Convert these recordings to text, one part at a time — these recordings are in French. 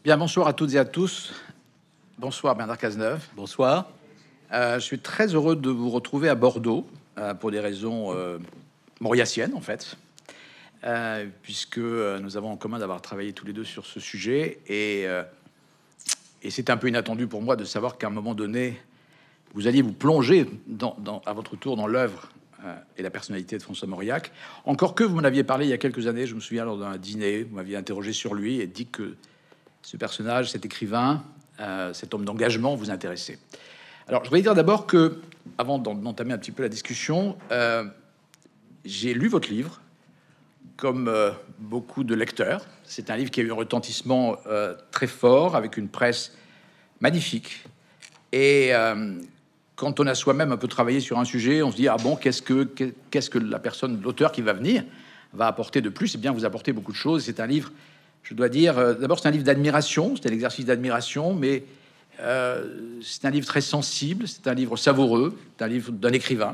Bien, bonsoir à toutes et à tous. Bonsoir Bernard Cazeneuve. Bonsoir. Je suis très heureux de vous retrouver à Bordeaux pour des raisons mauriaciennes en fait, puisque nous avons en commun d'avoir travaillé tous les deux sur ce sujet et c'est un peu inattendu pour moi de savoir qu'à un moment donné, vous alliez vous plonger à votre tour dans l'œuvre et la personnalité de François Mauriac. Encore que vous m'en aviez parlé il y a quelques années, je me souviens lors d'un dîner, vous m'aviez interrogé sur lui et dit que ce personnage, cet écrivain, cet homme d'engagement vous intéressait. Alors, je voudrais dire d'abord que, avant d'entamer un petit peu la discussion, j'ai lu votre livre, comme beaucoup de lecteurs. C'est un livre qui a eu un retentissement très fort, avec une presse magnifique. Et quand on a soi-même un peu travaillé sur un sujet, on se dit, ah bon, qu'est-ce que la personne, l'auteur qui va venir, va apporter de plus? Eh bien, vous apportez beaucoup de choses. C'est un livre, je dois dire, d'abord, c'est un livre d'admiration, c'est un exercice d'admiration, mais c'est un livre très sensible, c'est un livre savoureux, c'est un livre d'un écrivain.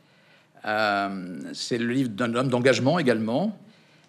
C'est le livre d'un homme d'engagement également.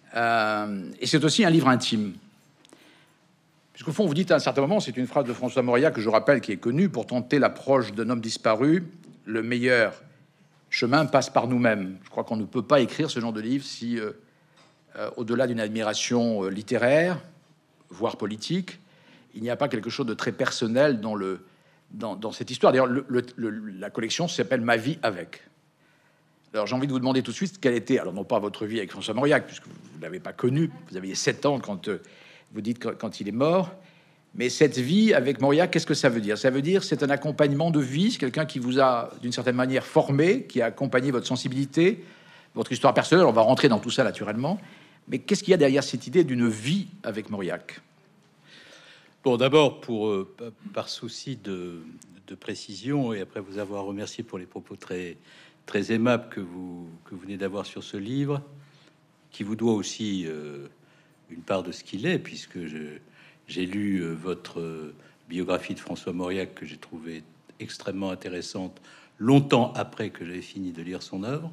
Et c'est aussi un livre intime. Puisqu'au fond, vous dites à un certain moment, c'est une phrase de François Mauriac que je rappelle, qui est connue: pour tenter l'approche d'un homme disparu, le meilleur chemin passe par nous-mêmes. Je crois qu'on ne peut pas écrire ce genre de livre si, au-delà d'une admiration littéraire, voire politique, il n'y a pas quelque chose de très personnel dans cette histoire. D'ailleurs, la collection s'appelle Ma vie avec. Alors, j'ai envie de vous demander tout de suite quelle était, alors non pas votre vie avec François Mauriac, puisque vous ne l'avez pas connu, vous aviez 7 ans quand vous dites quand il est mort, mais cette vie avec Mauriac, qu'est-ce que ça veut dire? Ça veut dire c'est un accompagnement de vie, c'est quelqu'un qui vous a d'une certaine manière formé, qui a accompagné votre sensibilité, votre histoire personnelle. On va rentrer dans tout ça naturellement, mais qu'est-ce qu'il y a derrière cette idée d'une vie avec Mauriac? Bon, d'abord, par souci de précision, et après vous avoir remercié pour les propos très, très aimables que vous venez d'avoir sur ce livre, qui vous doit aussi une part de ce qu'il est, puisque j'ai lu votre biographie de François Mauriac, que j'ai trouvé extrêmement intéressante, longtemps après que j'avais fini de lire son œuvre.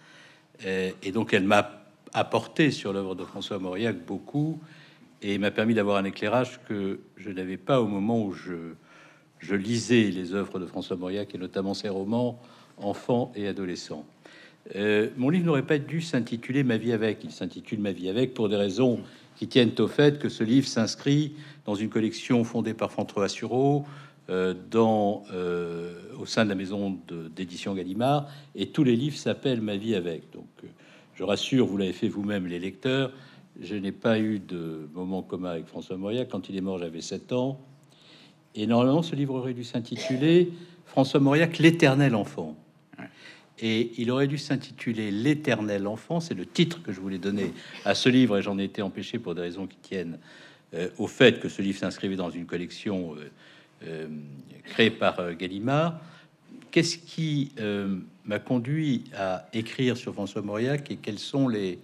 Et donc, elle m'a apporté sur l'œuvre de François Mauriac beaucoup, et m'a permis d'avoir un éclairage que je n'avais pas au moment où je lisais les œuvres de François Mauriac, et notamment ses romans enfants et adolescents. Mon livre n'aurait pas dû s'intituler Ma vie avec. Il s'intitule Ma vie avec pour des raisons qui tiennent au fait que ce livre s'inscrit dans une collection fondée par François Assureau, au sein de la maison d'édition Gallimard, et tous les livres s'appellent Ma vie avec. Donc, je rassure, vous l'avez fait vous-même, les lecteurs, je n'ai pas eu de moment commun avec François Mauriac. Quand il est mort, j'avais 7 ans. Et normalement, ce livre aurait dû s'intituler François Mauriac, l'éternel enfant. Et il aurait dû s'intituler L'éternel enfant. C'est le titre que je voulais donner à ce livre, et j'en ai été empêché pour des raisons qui tiennent au fait que ce livre s'inscrivait dans une collection créée par Gallimard. Qu'est-ce qui m'a conduit à écrire sur François Mauriac, et quels sont les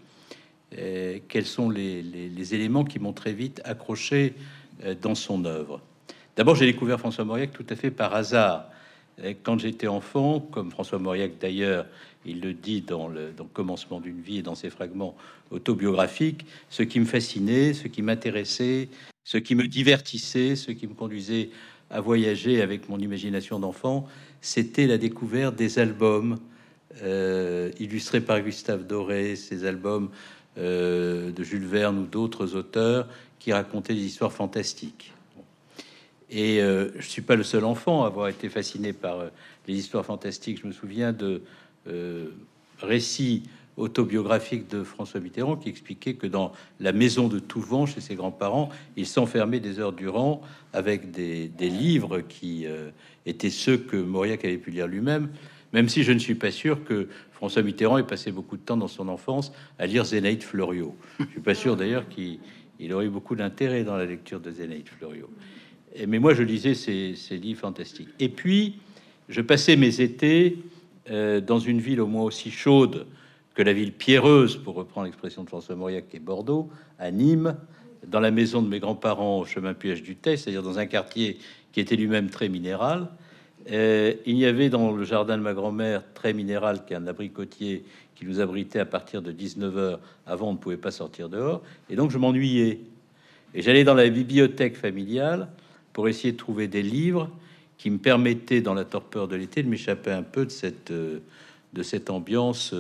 éléments qui m'ont très vite accroché dans son œuvre? D'abord, j'ai découvert François Mauriac tout à fait par hasard. Quand j'étais enfant, comme François Mauriac d'ailleurs, il le dit dans le commencement d'une vie et dans ses fragments autobiographiques, ce qui me fascinait, ce qui m'intéressait, ce qui me divertissait, ce qui me conduisait à voyager avec mon imagination d'enfant, c'était la découverte des albums illustrés par Gustave Doré, ces albums de Jules Verne ou d'autres auteurs qui racontaient des histoires fantastiques. Et je suis pas le seul enfant à avoir été fasciné par les histoires fantastiques. Je me souviens de récits autobiographiques de François Mitterrand qui expliquait que dans la maison de Touvent, chez ses grands-parents, il s'enfermait des heures durant avec des livres qui étaient ceux que Mauriac avait pu lire lui-même, même si je ne suis pas sûr que François Mitterrand ait passé beaucoup de temps dans son enfance à lire Zénaïde Fleuriot. Je suis pas sûr d'ailleurs qu'il aurait eu beaucoup d'intérêt dans la lecture de Zénaïde Fleuriot. Mais moi, je lisais ces livres fantastiques. Et puis, je passais mes étés dans une ville au moins aussi chaude que la ville pierreuse, pour reprendre l'expression de François Mauriac, qui est Bordeaux, à Nîmes, dans la maison de mes grands-parents au chemin Puech du Tay, c'est-à-dire dans un quartier qui était lui-même très minéral. Il y avait dans le jardin de ma grand-mère, très minéral, qui est un abricotier qui nous abritait à partir de 19h. Avant, on ne pouvait pas sortir dehors. Et donc, je m'ennuyais. Et j'allais dans la bibliothèque familiale pour essayer de trouver des livres qui me permettaient, dans la torpeur de l'été, de m'échapper un peu de cette ambiance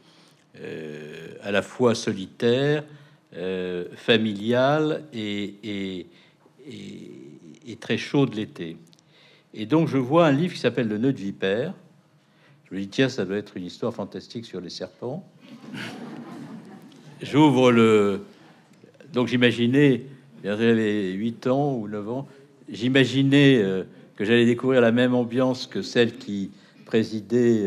à la fois solitaire, familiale et très chaud de l'été. Et donc je vois un livre qui s'appelle Le Nœud de Vipère. Je me dis, tiens, ça doit être une histoire fantastique sur les serpents. J'ouvre le... Donc j'imaginais, j'avais 8 ans ou 9 ans, j'imaginais que j'allais découvrir la même ambiance que celle qui présidait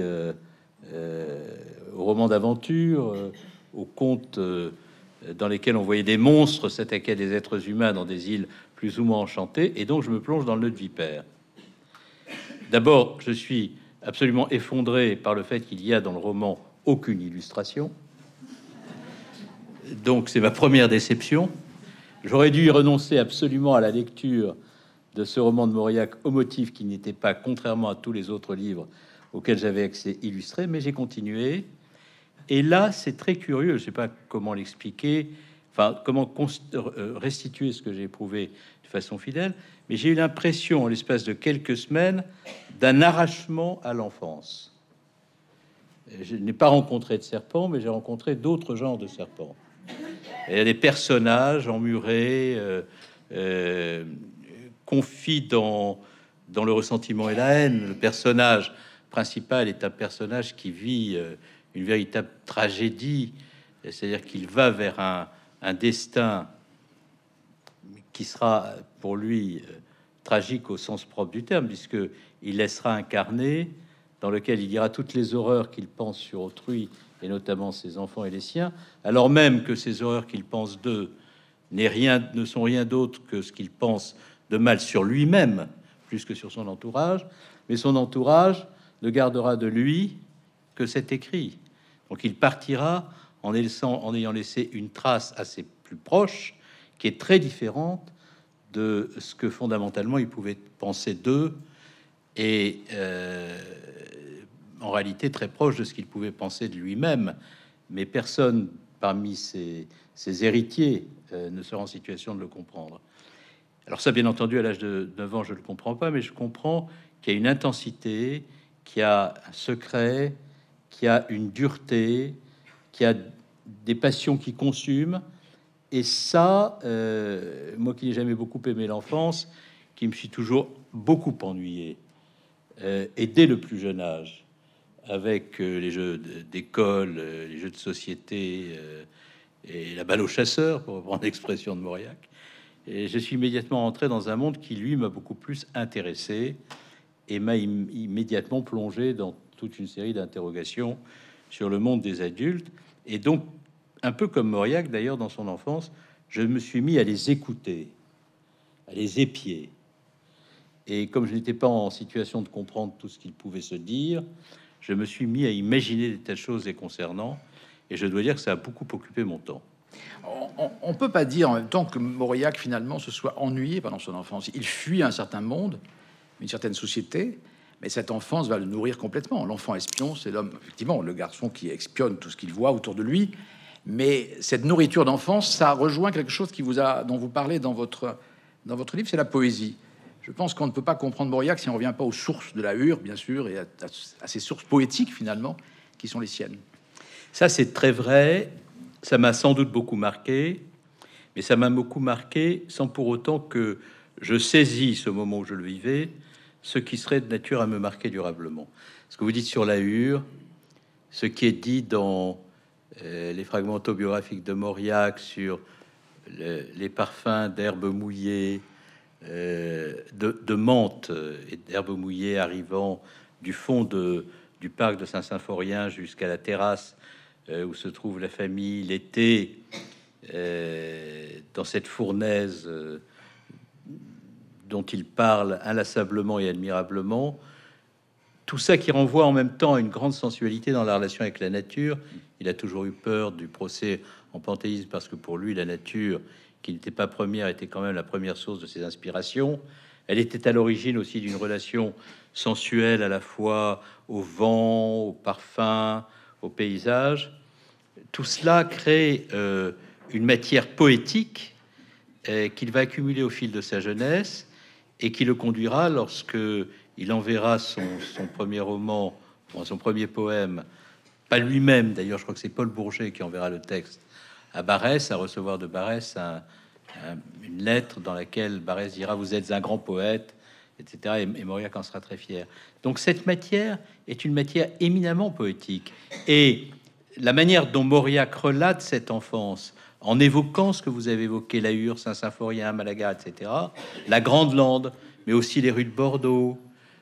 au roman d'aventure, aux contes dans lesquels on voyait des monstres s'attaquer à des êtres humains dans des îles plus ou moins enchantées. Et donc je me plonge dans le Nœud de Vipère. D'abord, je suis absolument effondré par le fait qu'il y a dans le roman aucune illustration. Donc c'est ma première déception. J'aurais dû y renoncer absolument à la lecture de ce roman de Mauriac au motif qu'il n'était pas, contrairement à tous les autres livres auxquels j'avais accès, illustré, mais j'ai continué. Et là, c'est très curieux, je ne sais pas comment l'expliquer, enfin, comment restituer ce que j'ai éprouvé de façon fidèle, mais j'ai eu l'impression, en l'espace de quelques semaines, d'un arrachement à l'enfance. Je n'ai pas rencontré de serpents, mais j'ai rencontré d'autres genres de serpents. Il y a des personnages emmurés, confis dans le ressentiment et la haine. Le personnage principal est un personnage qui vit une véritable tragédie, c'est-à-dire qu'il va vers un destin qui sera pour lui tragique au sens propre du terme, puisque il laissera incarner, dans lequel il dira toutes les horreurs qu'il pense sur autrui, et notamment ses enfants et les siens, alors même que ces horreurs qu'il pense d'eux ne sont rien d'autre que ce qu'il pense de mal sur lui-même, plus que sur son entourage, mais son entourage ne gardera de lui que cet écrit. Donc il partira en ayant laissé une trace à ses plus proches, qui est très différente de ce que fondamentalement il pouvait penser d'eux, et en réalité très proche de ce qu'il pouvait penser de lui-même. Mais personne parmi ses héritiers ne sera en situation de le comprendre. Alors ça, bien entendu, à l'âge de 9 ans, je ne le comprends pas, mais je comprends qu'il y a une intensité, qu'il y a un secret, qu'il y a une dureté, qu'il y a des passions qui consument. Et ça, moi qui n'ai jamais beaucoup aimé l'enfance, qui me suis toujours beaucoup ennuyé, et dès le plus jeune âge, avec les jeux d'école, les jeux de société et la balle au chasseur, pour reprendre l'expression de Mauriac. Et je suis immédiatement entré dans un monde qui, lui, m'a beaucoup plus intéressé et m'a immédiatement plongé dans toute une série d'interrogations sur le monde des adultes. Et donc, un peu comme Mauriac, d'ailleurs, dans son enfance, je me suis mis à les écouter, à les épier. Et comme je n'étais pas en situation de comprendre tout ce qu'il pouvait se dire, je me suis mis à imaginer des tas de choses les concernant. Et je dois dire que ça a beaucoup occupé mon temps. On peut pas dire en même temps que Mauriac finalement se soit ennuyé pendant son enfance. Il fuit un certain monde, une certaine société, mais cette enfance va le nourrir complètement. L'enfant espion, c'est l'homme, effectivement, le garçon qui espionne tout ce qu'il voit autour de lui. Mais cette nourriture d'enfance, ça rejoint quelque chose dont vous parlez dans votre livre, c'est la poésie. Je pense qu'on ne peut pas comprendre Mauriac si on ne revient pas aux sources de la Hure, bien sûr, et à ces sources poétiques finalement qui sont les siennes. Ça, c'est très vrai. Ça m'a sans doute beaucoup marqué, mais ça m'a beaucoup marqué sans pour autant que je saisis ce moment où je le vivais, ce qui serait de nature à me marquer durablement. Ce que vous dites sur la Hure, ce qui est dit dans les fragments autobiographiques de Mauriac sur les parfums d'herbes mouillées, de menthe et d'herbes mouillées arrivant du fond du parc de Saint-Symphorien jusqu'à la terrasse où se trouve la famille l'été, dans cette fournaise dont il parle inlassablement et admirablement. Tout ça qui renvoie en même temps à une grande sensualité dans la relation avec la nature. Il a toujours eu peur du procès en panthéisme parce que pour lui, la nature, qui n'était pas première, était quand même la première source de ses inspirations. Elle était à l'origine aussi d'une relation sensuelle à la fois au vent, au parfum, au paysage. Tout cela crée une matière poétique qu'il va accumuler au fil de sa jeunesse et qui le conduira lorsque il enverra son premier roman, son premier poème, pas lui-même d'ailleurs, je crois que c'est Paul Bourget qui enverra le texte à Barès, à recevoir de Barès une lettre dans laquelle Barès dira: vous êtes un grand poète, etc. Et Mauriac en sera très fier. Donc cette matière est une matière éminemment poétique. Et la manière dont Mauriac relate cette enfance, en évoquant ce que vous avez évoqué, la Hure, Saint-Symphorien, Malaga, etc., la Grande Lande, mais aussi les rues de Bordeaux,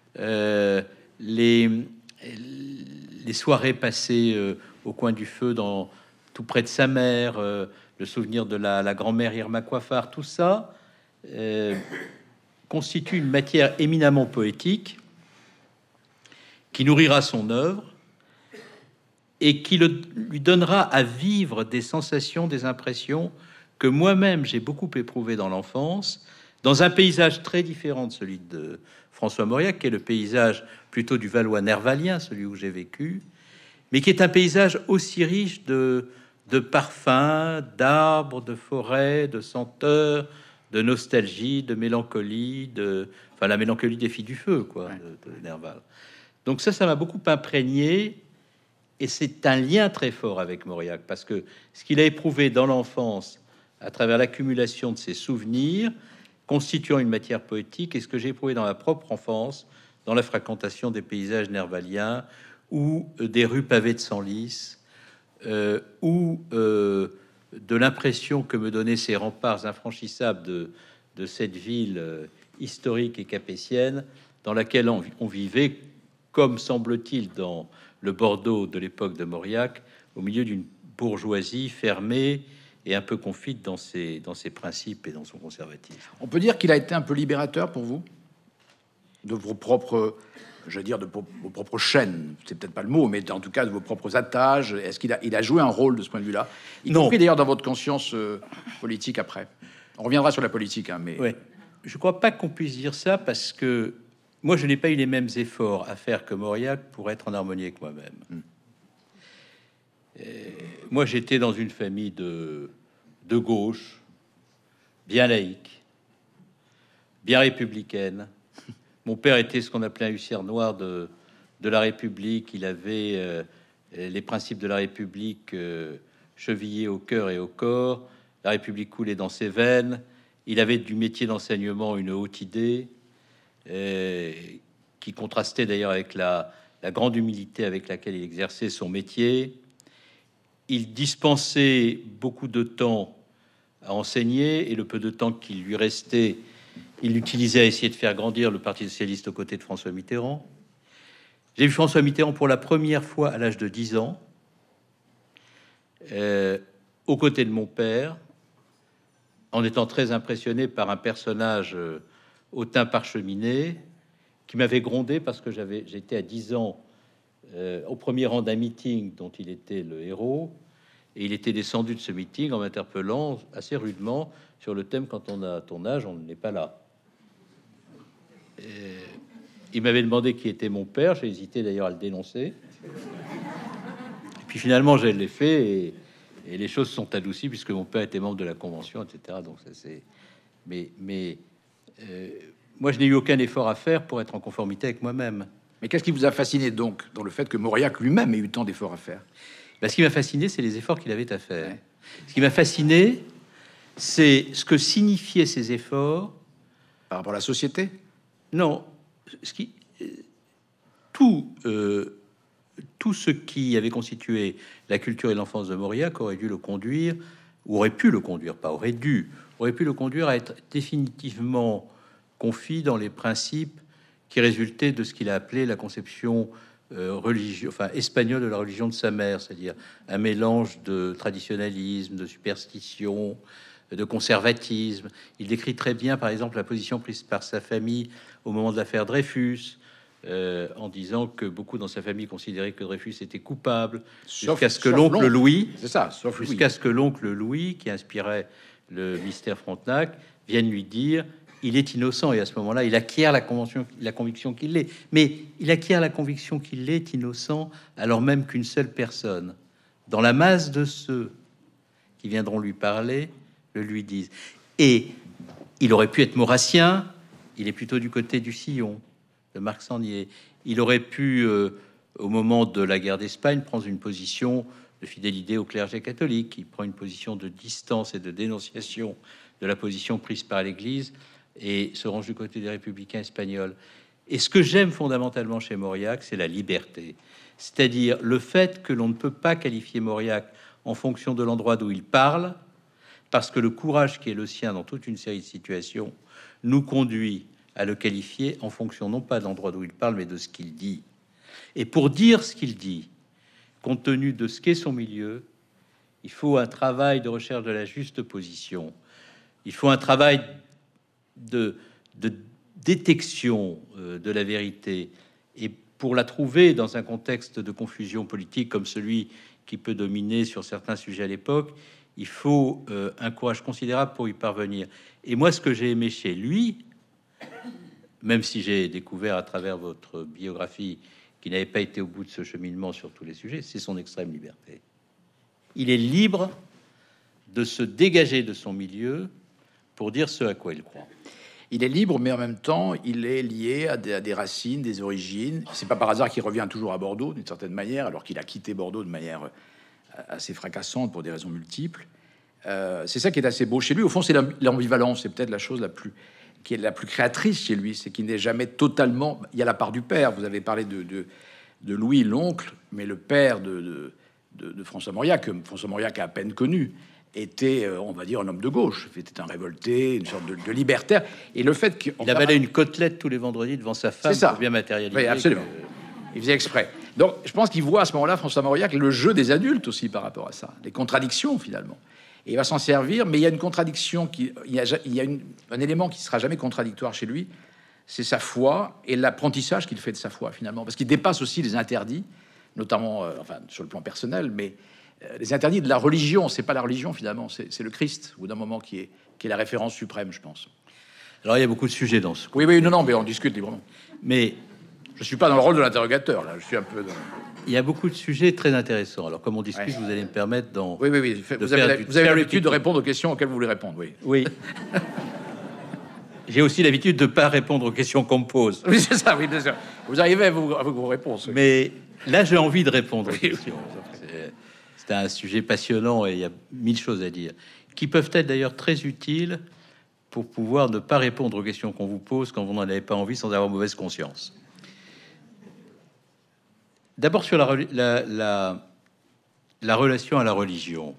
les soirées passées au coin du feu, tout près de sa mère, le souvenir de la grand-mère Irma Coiffard, tout ça constitue une matière éminemment poétique qui nourrira son œuvre et qui lui donnera à vivre des sensations, des impressions que moi-même j'ai beaucoup éprouvées dans l'enfance, dans un paysage très différent de celui de François Mauriac, qui est le paysage plutôt du Valois nervalien, celui où j'ai vécu, mais qui est un paysage aussi riche de parfums, d'arbres, de forêts, de senteurs, de nostalgie, de mélancolie, enfin la mélancolie des filles du feu, quoi, de Nerval. Donc ça m'a beaucoup imprégné, et c'est un lien très fort avec Mauriac, parce que ce qu'il a éprouvé dans l'enfance, à travers l'accumulation de ses souvenirs, constituant une matière poétique, et ce que j'ai éprouvé dans ma propre enfance, dans la fréquentation des paysages nervaliens, ou des rues pavées de senlis, ou de l'impression que me donnaient ces remparts infranchissables de cette ville historique et capétienne, dans laquelle on vivait, comme semble-t-il dans le Bordeaux de l'époque de Mauriac, au milieu d'une bourgeoisie fermée et un peu confite dans ses principes et dans son conservatisme. On peut dire qu'il a été un peu libérateur pour vous de vos propres, je veux dire, de vos propres chaînes. C'est peut-être pas le mot, mais en tout cas de vos propres attaches. Est-ce qu'il a joué un rôle de ce point de vue-là, y compris d'ailleurs dans votre conscience politique après? On reviendra sur la politique, hein, mais ouais. Je crois pas qu'on puisse dire ça, parce que moi, je n'ai pas eu les mêmes efforts à faire que Mauriac pour être en harmonie avec moi-même. Moi, j'étais dans une famille de gauche, bien laïque, bien républicaine. Mon père était ce qu'on appelait un huissier noir de la République. Il avait les principes de la République chevillés au cœur et au corps. La République coulait dans ses veines. Il avait du métier d'enseignement une haute idée, qui contrastait d'ailleurs avec la grande humilité avec laquelle il exerçait son métier. Il dispensait beaucoup de temps à enseigner, et le peu de temps qu'il lui restait, il l'utilisait à essayer de faire grandir le Parti socialiste aux côtés de François Mitterrand. J'ai vu François Mitterrand pour la première fois à l'âge de 10 ans, aux côtés de mon père, en étant très impressionné par un personnage au teint parcheminé qui m'avait grondé parce que j'étais à 10 ans au premier rang d'un meeting dont il était le héros, et il était descendu de ce meeting en m'interpellant assez rudement sur le thème: quand on a ton âge, on n'est pas là. Il m'avait demandé qui était mon père. J'ai hésité d'ailleurs à le dénoncer. Et puis finalement, je l'ai fait, et les choses sont adoucies puisque mon père était membre de la Convention, etc. Donc ça c'est. Mais moi, je n'ai eu aucun effort à faire pour être en conformité avec moi-même. Mais qu'est-ce qui vous a fasciné donc dans le fait que Mauriac lui-même ait eu tant d'efforts à faire? Ben, ce qui m'a fasciné, c'est les efforts qu'il avait à faire. Ouais. Ce qui m'a fasciné, c'est ce que signifiaient ces efforts par rapport à la société. Non, tout ce qui avait constitué la culture et l'enfance de Mauriac aurait dû le conduire, ou aurait pu le conduire, pas aurait dû, aurait pu le conduire à être définitivement confit dans les principes qui résultaient de ce qu'il a appelé la conception religieuse, enfin espagnole, de la religion de sa mère, c'est-à-dire un mélange de traditionnalisme, de superstition, de conservatisme. Il décrit très bien, par exemple, la position prise par sa famille au moment de l'affaire Dreyfus, en disant que beaucoup dans sa famille considéraient que Dreyfus était coupable, jusqu'à ce que l'oncle Louis, c'est ça, jusqu'à ce que l'oncle Louis, qui inspirait le mystère Frontenac, vienne lui dire: il est innocent. Et à ce moment-là, il acquiert la conviction qu'il l'est. Mais il acquiert la conviction qu'il est innocent, alors même qu'une seule personne, dans la masse de ceux qui viendront lui parler, le lui disent. Et il aurait pu être maurassien, il est plutôt du côté du sillon, de Marc Sangnier. Il aurait pu, au moment de la guerre d'Espagne, prendre une position de fidélité au clergé catholique. Il prend une position de distance et de dénonciation de la position prise par l'Église et se range du côté des républicains espagnols. Et ce que j'aime fondamentalement chez Mauriac, c'est la liberté. C'est-à-dire le fait que l'on ne peut pas qualifier Mauriac en fonction de l'endroit d'où il parle, parce que le courage qui est le sien dans toute une série de situations nous conduit à le qualifier en fonction non pas de l'endroit d'où il parle, mais de ce qu'il dit. Et pour dire ce qu'il dit, compte tenu de ce qu'est son milieu, il faut un travail de recherche de la juste position. Il faut un travail de détection de la vérité. Et pour la trouver dans un contexte de confusion politique comme celui qui peut dominer sur certains sujets à l'époque, il faut un courage considérable pour y parvenir. Et moi, ce que j'ai aimé chez lui, même si j'ai découvert à travers votre biographie qu'il n'avait pas été au bout de ce cheminement sur tous les sujets, c'est son extrême liberté. Il est libre de se dégager de son milieu pour dire ce à quoi il croit. Il est libre, mais en même temps, il est lié à des racines, des origines. C'est pas par hasard qu'il revient toujours à Bordeaux, d'une certaine manière, alors qu'il a quitté Bordeaux de manière assez fracassante pour des raisons multiples. C'est ça qui est assez beau chez lui. Au fond, c'est l'ambivalence. C'est peut-être la chose qui est la plus créatrice chez lui. C'est qu'il n'est jamais totalement... Il y a la part du père. Vous avez parlé de Louis, l'oncle, mais le père de François Mauriac, que François Mauriac a à peine connu, était, on va dire, un homme de gauche. Était un révolté, une sorte de libertaire. Et le fait qu'il avalait une côtelette tous les vendredis devant sa femme pour bien matérialiser. Oui, absolument. Il faisait exprès. Donc, je pense qu'il voit à ce moment-là, François Mauriac, le jeu des adultes aussi par rapport à ça, les contradictions finalement. Et il va s'en servir, mais il y a une contradiction, il y a un élément qui sera jamais contradictoire chez lui, c'est sa foi et l'apprentissage qu'il fait de sa foi finalement, parce qu'il dépasse aussi les interdits, notamment, enfin sur le plan personnel, mais les interdits de la religion. C'est pas la religion finalement, c'est le Christ, au bout d'un moment qui est la référence suprême, je pense. Alors il y a beaucoup de sujets dans ce. Oui, non, mais on discute librement. Mais je suis pas dans le rôle de l'interrogateur, là. Je suis un peu dans... Il y a beaucoup de sujets très intéressants. Alors, comme on discute, vous allez me permettre d'en... Oui. Vous avez l'habitude de répondre aux questions auxquelles vous voulez répondre, oui. Oui. J'ai aussi l'habitude de ne pas répondre aux questions qu'on me pose. Oui, c'est ça, oui, bien sûr. Vous arrivez avec vos réponses. Oui. Mais là, j'ai envie de répondre aux questions. C'est un sujet passionnant et il y a 1000 choses à dire, qui peuvent être d'ailleurs très utiles pour pouvoir ne pas répondre aux questions qu'on vous pose quand vous n'en avez pas envie sans avoir mauvaise conscience. D'abord sur la relation à la religion.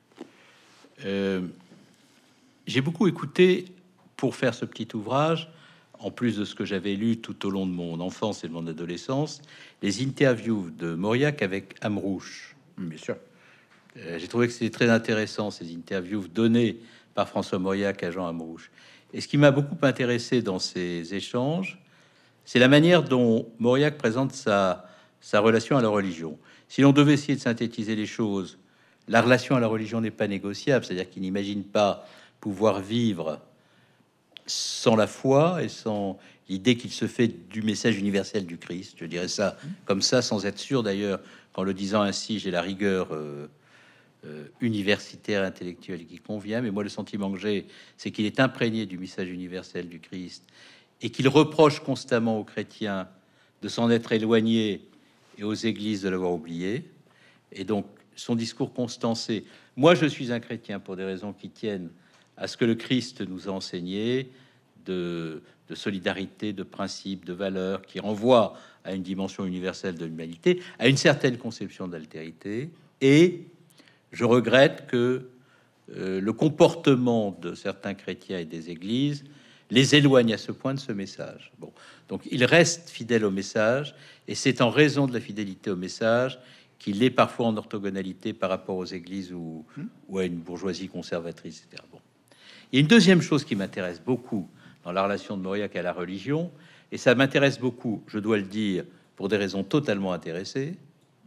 J'ai beaucoup écouté pour faire ce petit ouvrage, en plus de ce que j'avais lu tout au long de mon enfance et de mon adolescence, les interviews de Mauriac avec Amrouche. Bien sûr. J'ai trouvé que c'était très intéressant, ces interviews données par François Mauriac à Jean Amrouche. Et ce qui m'a beaucoup intéressé dans ces échanges, c'est la manière dont Mauriac présente sa relation à la religion. Si l'on devait essayer de synthétiser les choses, la relation à la religion n'est pas négociable, c'est-à-dire qu'il n'imagine pas pouvoir vivre sans la foi et sans l'idée qu'il se fait du message universel du Christ. Je dirais ça comme ça, sans être sûr d'ailleurs, qu'en le disant ainsi, j'ai la rigueur universitaire, intellectuelle qui convient, mais moi le sentiment que j'ai, c'est qu'il est imprégné du message universel du Christ et qu'il reproche constamment aux chrétiens de s'en être éloignés et aux églises de l'avoir oublié. Et donc son discours constant, c'est moi je suis un chrétien pour des raisons qui tiennent à ce que le Christ nous a enseigné, de solidarité, de principes, de valeurs, qui renvoient à une dimension universelle de l'humanité, à une certaine conception d'altérité. Et je regrette que le comportement de certains chrétiens et des églises les éloigne à ce point de ce message. Bon, donc il reste fidèle au message, et c'est en raison de la fidélité au message qu'il est parfois en orthogonalité par rapport aux églises ou à une bourgeoisie conservatrice, etc. Bon. Il y a une deuxième chose qui m'intéresse beaucoup dans la relation de Mauriac à la religion, et ça m'intéresse beaucoup, je dois le dire, pour des raisons totalement intéressées,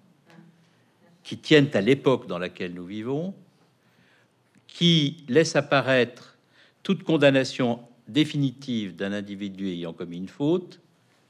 qui tiennent à l'époque dans laquelle nous vivons, qui laisse apparaître toute condamnation définitive d'un individu ayant commis une faute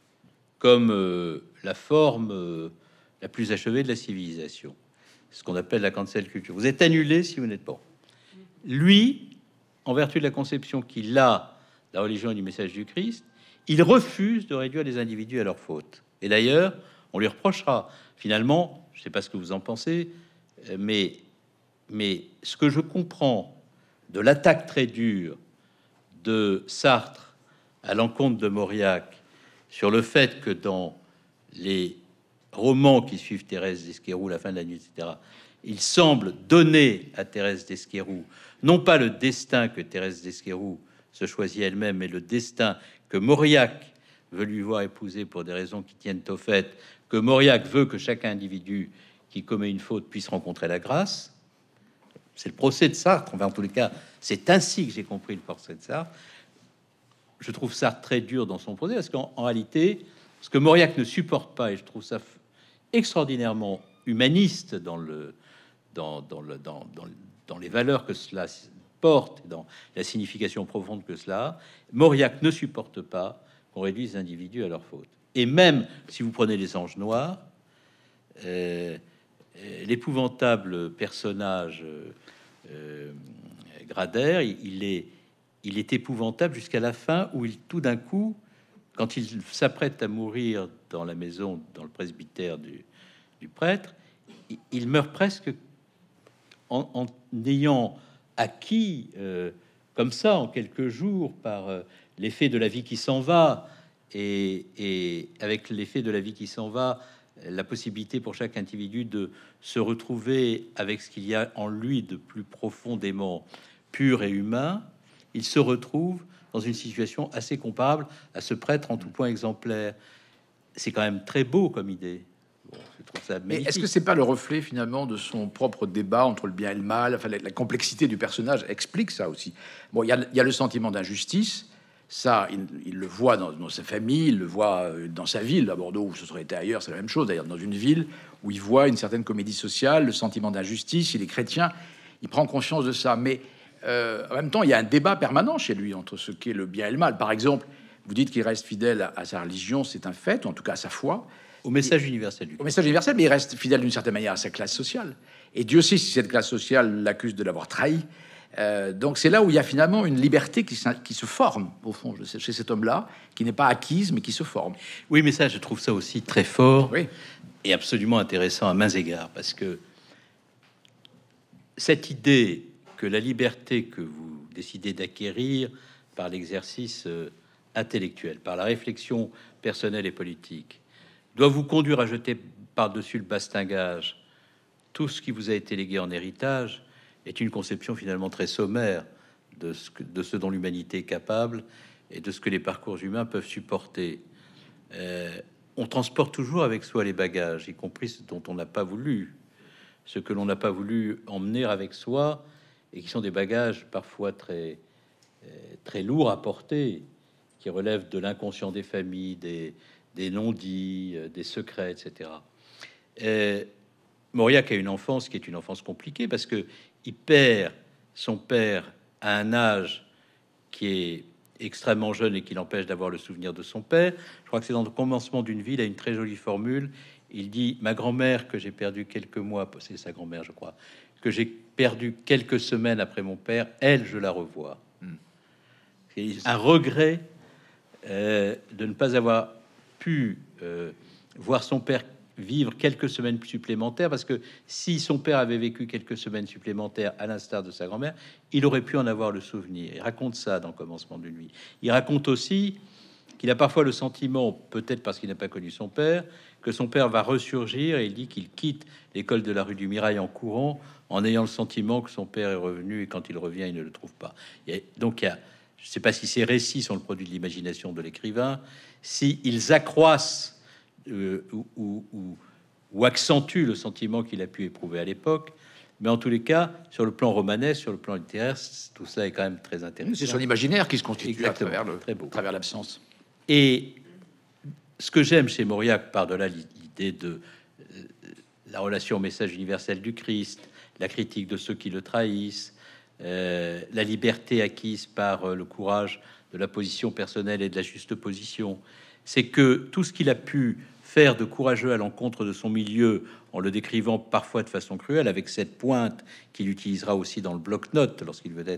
comme la forme la plus achevée de la civilisation, ce qu'on appelle la cancel culture. Vous êtes annulé si vous n'êtes pas. Lui, en vertu de la conception qu'il a de la religion et du message du Christ, il refuse de réduire les individus à leur faute. Et d'ailleurs, on lui reprochera. Finalement, je ne sais pas ce que vous en pensez, mais ce que je comprends de l'attaque très dure de Sartre à l'encontre de Mauriac sur le fait que dans les romans qui suivent Thérèse d'Esquerroux, La fin de la nuit, etc., il semble donner à Thérèse d'Esquerroux non pas le destin que Thérèse d'Esquerroux se choisit elle-même, mais le destin que Mauriac veut lui voir épouser pour des raisons qui tiennent au fait que Mauriac veut que chaque individu qui commet une faute puisse rencontrer la grâce. C'est le procès de Sartre. Enfin, en tous les cas, c'est ainsi que j'ai compris le procès de Sartre. Je trouve Sartre très dur dans son procès, parce qu'en réalité, ce que Mauriac ne supporte pas, et je trouve ça extraordinairement humaniste dans les valeurs que cela porte, dans la signification profonde que cela a, Mauriac ne supporte pas qu'on réduise les individus à leur faute. Et même si vous prenez les Anges Noirs, l'épouvantable personnage Gradère, il est épouvantable jusqu'à la fin, où tout d'un coup, quand il s'apprête à mourir dans la maison, dans le presbytère du prêtre, il meurt presque en ayant acquis, comme ça, en quelques jours, par l'effet de la vie qui s'en va, et avec l'effet de la vie qui s'en va, la possibilité pour chaque individu de se retrouver avec ce qu'il y a en lui de plus profondément pur et humain. Il se retrouve dans une situation assez comparable à ce prêtre en tout point exemplaire. C'est quand même très beau comme idée. Bon, je trouve ça magnifique. Mais est-ce que c'est pas le reflet finalement de son propre débat entre le bien et le mal? Enfin, la complexité du personnage explique ça aussi. Bon, il y a le sentiment d'injustice. Ça, il le voit dans sa famille, il le voit dans sa ville, à Bordeaux, où ce serait été ailleurs, c'est la même chose d'ailleurs, dans une ville où il voit une certaine comédie sociale, le sentiment d'injustice, il est chrétien, il prend conscience de ça. Mais en même temps, il y a un débat permanent chez lui entre ce qu'est le bien et le mal. Par exemple, vous dites qu'il reste fidèle à sa religion, c'est un fait, ou en tout cas à sa foi. Au message universel. Au message universel, mais il reste fidèle d'une certaine manière à sa classe sociale. Et Dieu sait si cette classe sociale l'accuse de l'avoir trahi. Donc c'est là où il y a finalement une liberté qui se forme, au fond, chez cet homme-là, qui n'est pas acquise, mais qui se forme. Oui, mais ça, je trouve ça aussi très fort, oui, et absolument intéressant à maints égards, parce que cette idée que la liberté que vous décidez d'acquérir par l'exercice intellectuel, par la réflexion personnelle et politique, doit vous conduire à jeter par-dessus le bastingage tout ce qui vous a été légué en héritage, est une conception finalement très sommaire de ce dont l'humanité est capable et de ce que les parcours humains peuvent supporter. On transporte toujours avec soi les bagages, y compris ce dont on n'a pas voulu, ce que l'on n'a pas voulu emmener avec soi, et qui sont des bagages parfois très lourds à porter, qui relèvent de l'inconscient des familles, des non-dits, des secrets, etc. Mauriac a une enfance qui est une enfance compliquée, parce que il perd son père à un âge qui est extrêmement jeune et qui l'empêche d'avoir le souvenir de son père. Je crois que c'est dans le commencement d'une vie, il a une très jolie formule. Il dit: ma grand-mère que j'ai perdu quelques mois, c'est sa grand-mère, je crois, que j'ai perdu quelques semaines après mon père, elle, je la revois. C'est un regret de ne pas avoir pu voir son père vivre quelques semaines supplémentaires, parce que si son père avait vécu quelques semaines supplémentaires, à l'instar de sa grand-mère, il aurait pu en avoir le souvenir. Il raconte ça dans le commencement d'une vie. Il raconte aussi qu'il a parfois le sentiment, peut-être parce qu'il n'a pas connu son père, que son père va ressurgir, et il dit qu'il quitte l'école de la rue du Mirail en courant, en ayant le sentiment que son père est revenu, et quand il revient, il ne le trouve pas. Donc, je ne sais pas si ces récits sont le produit de l'imagination de l'écrivain, si ils accroissent ou accentue le sentiment qu'il a pu éprouver à l'époque, mais en tous les cas, sur le plan romanesque, sur le plan littéraire, tout ça est quand même très intéressant. C'est son imaginaire qui se constitue. Exactement, à travers l'absence. Et ce que j'aime chez Mauriac, par-delà l'idée de la relation au message universel du Christ, la critique de ceux qui le trahissent, la liberté acquise par le courage de la position personnelle et de la juste position, c'est que tout ce qu'il a pu faire de courageux à l'encontre de son milieu, en le décrivant parfois de façon cruelle, avec cette pointe qu'il utilisera aussi dans le bloc-notes lorsqu'il veut être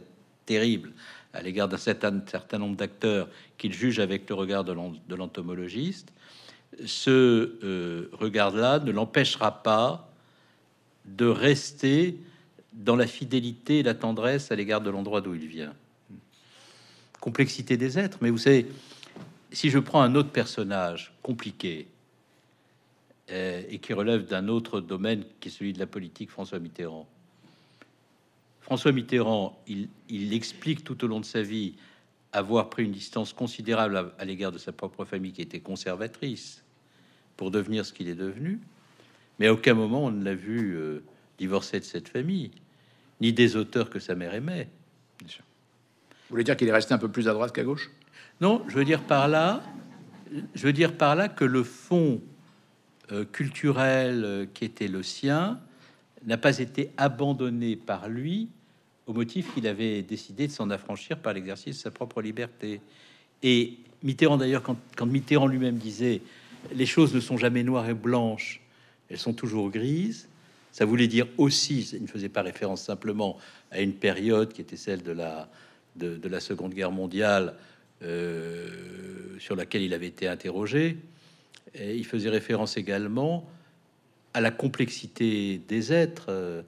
terrible à l'égard d'un certain nombre d'acteurs qu'il juge avec le regard de l'entomologiste, ce regard-là ne l'empêchera pas de rester dans la fidélité et la tendresse à l'égard de l'endroit d'où il vient. Complexité des êtres, mais vous savez, si je prends un autre personnage compliqué et qui relève d'un autre domaine qui est celui de la politique, François Mitterrand. François Mitterrand, il explique tout au long de sa vie avoir pris une distance considérable à l'égard de sa propre famille qui était conservatrice pour devenir ce qu'il est devenu, mais à aucun moment on ne l'a vu divorcer de cette famille, ni des auteurs que sa mère aimait. Bien sûr. Vous voulez dire qu'il est resté un peu plus à droite qu'à gauche? Non, je veux dire par là que le fond culturel qui était le sien n'a pas été abandonné par lui au motif qu'il avait décidé de s'en affranchir par l'exercice de sa propre liberté. Et Mitterrand, d'ailleurs, quand Mitterrand lui-même disait les choses ne sont jamais noires et blanches, elles sont toujours grises, ça voulait dire aussi, il ne faisait pas référence simplement à une période qui était celle de la Seconde Guerre mondiale, sur laquelle il avait été interrogé. Et il faisait référence également à la complexité des êtres,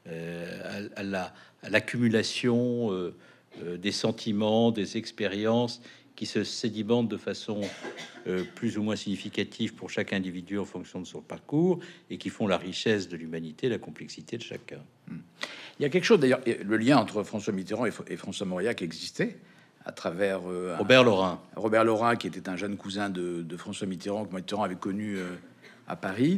à l'accumulation des sentiments, des expériences qui se sédimentent de façon plus ou moins significative pour chaque individu en fonction de son parcours et qui font la richesse de l'humanité, la complexité de chacun. Il y a quelque chose, d'ailleurs, le lien entre François Mitterrand et François Mauriac existait à travers Robert Lorrain. Robert Lorrain, qui était un jeune cousin de François Mitterrand, que Mitterrand avait connu à Paris,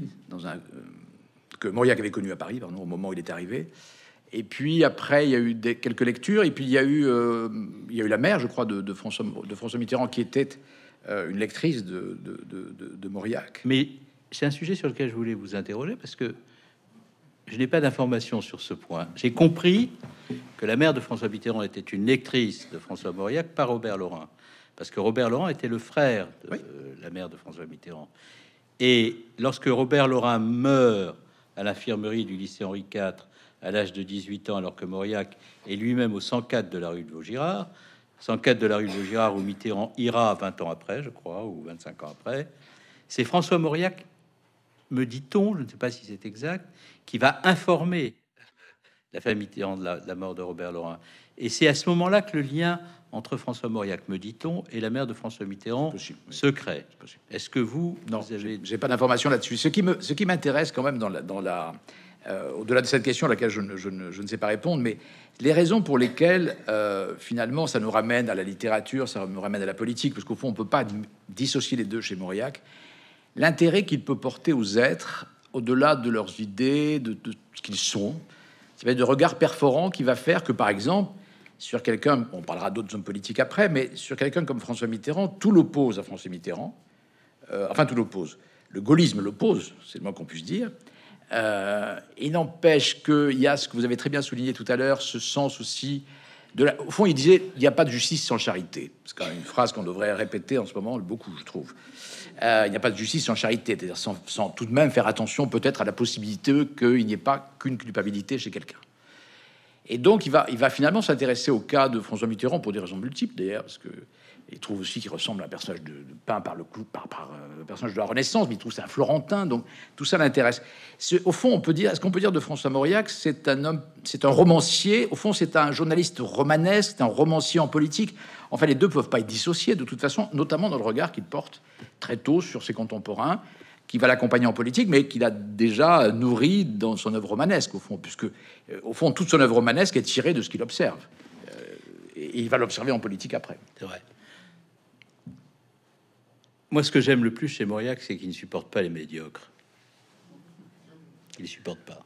que Mauriac avait connu à Paris, pardon, au moment où il est arrivé. Et puis après, il y a eu quelques lectures, et puis il y a eu la mère, je crois, de François Mitterrand, qui était une lectrice de Mauriac. Mais c'est un sujet sur lequel je voulais vous interroger, parce que je n'ai pas d'informations sur ce point. J'ai compris que la mère de François Mitterrand était une lectrice de François Mauriac par Robert Lorrain, parce que Robert Lorrain était le frère de la mère de François Mitterrand. Et lorsque Robert Lorrain meurt à l'infirmerie du lycée Henri IV à l'âge de 18 ans, alors que Mauriac est lui-même au 104 de la rue de Vaugirard, 104 de la rue de Vaugirard où Mitterrand ira 20 ans après, je crois, ou 25 ans après, c'est François Mauriac, me dit-on, je ne sais pas si c'est exact, qui va informer la famille Mitterrand de la mort de Robert Lorrain. Et c'est à ce moment-là que le lien entre François Mauriac, me dit-on, et la mère de François Mitterrand se crée. Est-ce que vous avez... J'ai pas d'informations là-dessus. Ce qui m'intéresse quand même au-delà de cette question à laquelle je ne sais pas répondre, mais les raisons pour lesquelles finalement ça nous ramène à la littérature, ça nous ramène à la politique, parce qu'au fond on peut pas dissocier les deux chez Mauriac. L'intérêt qu'il peut porter aux êtres au-delà de leurs idées, de ce qu'ils sont, c'est de regard perforant qui va faire que, par exemple, sur quelqu'un, on parlera d'autres hommes politiques après, mais sur quelqu'un comme François Mitterrand, tout l'oppose à François Mitterrand. Tout l'oppose. Le gaullisme l'oppose, c'est le moins qu'on puisse dire. Il n'empêche qu'il y a ce que vous avez très bien souligné tout à l'heure, ce sens aussi au fond, il disait il n'y a pas de justice sans charité. C'est quand même une phrase qu'on devrait répéter en ce moment beaucoup, je trouve. Il n'y a pas de justice sans charité, c'est-à-dire sans tout de même faire attention peut-être à la possibilité qu'il n'y ait pas qu'une culpabilité chez quelqu'un. Et donc il va finalement s'intéresser au cas de François Mitterrand pour des raisons multiples d'ailleurs, parce que il trouve aussi qu'il ressemble à un personnage peint par le personnage de la Renaissance, mais il trouve c'est un Florentin, donc tout ça l'intéresse. Au fond, est-ce qu'on peut dire de François Mauriac, c'est un romancier. Au fond, c'est un journaliste romanesque, c'est un romancier en politique. Enfin, les deux peuvent pas être dissociés de toute façon, notamment dans le regard qu'il porte très tôt sur ses contemporains, qui va l'accompagner en politique, mais qu'il a déjà nourri dans son œuvre romanesque, au fond, puisque au fond toute son œuvre romanesque est tirée de ce qu'il observe. Et il va l'observer en politique après. C'est vrai. Moi, ce que j'aime le plus chez Mauriac, c'est qu'il ne supporte pas les médiocres. Il les supporte pas.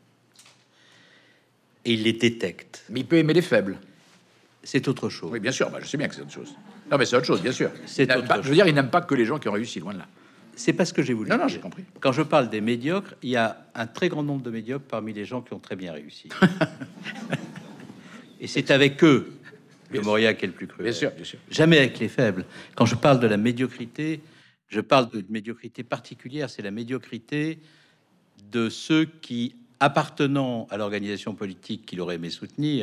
Et il les détecte. Mais il peut aimer les faibles. C'est autre chose. Oui, bien sûr. Je sais bien que c'est autre chose. Non, mais c'est autre chose, bien sûr. Je veux dire, il n'aime pas que les gens qui ont réussi, loin de là. C'est pas ce que j'ai voulu. Non, j'ai compris. Quand je parle des médiocres, il y a un très grand nombre de médiocres parmi les gens qui ont très bien réussi. Et c'est avec eux que Mauriac est le plus cruel. Bien sûr, bien sûr. Jamais avec les faibles. Quand je parle de la médiocrité, je parle de médiocrité particulière, c'est la médiocrité de ceux qui, appartenant à l'organisation politique qu'il aurait aimé soutenir,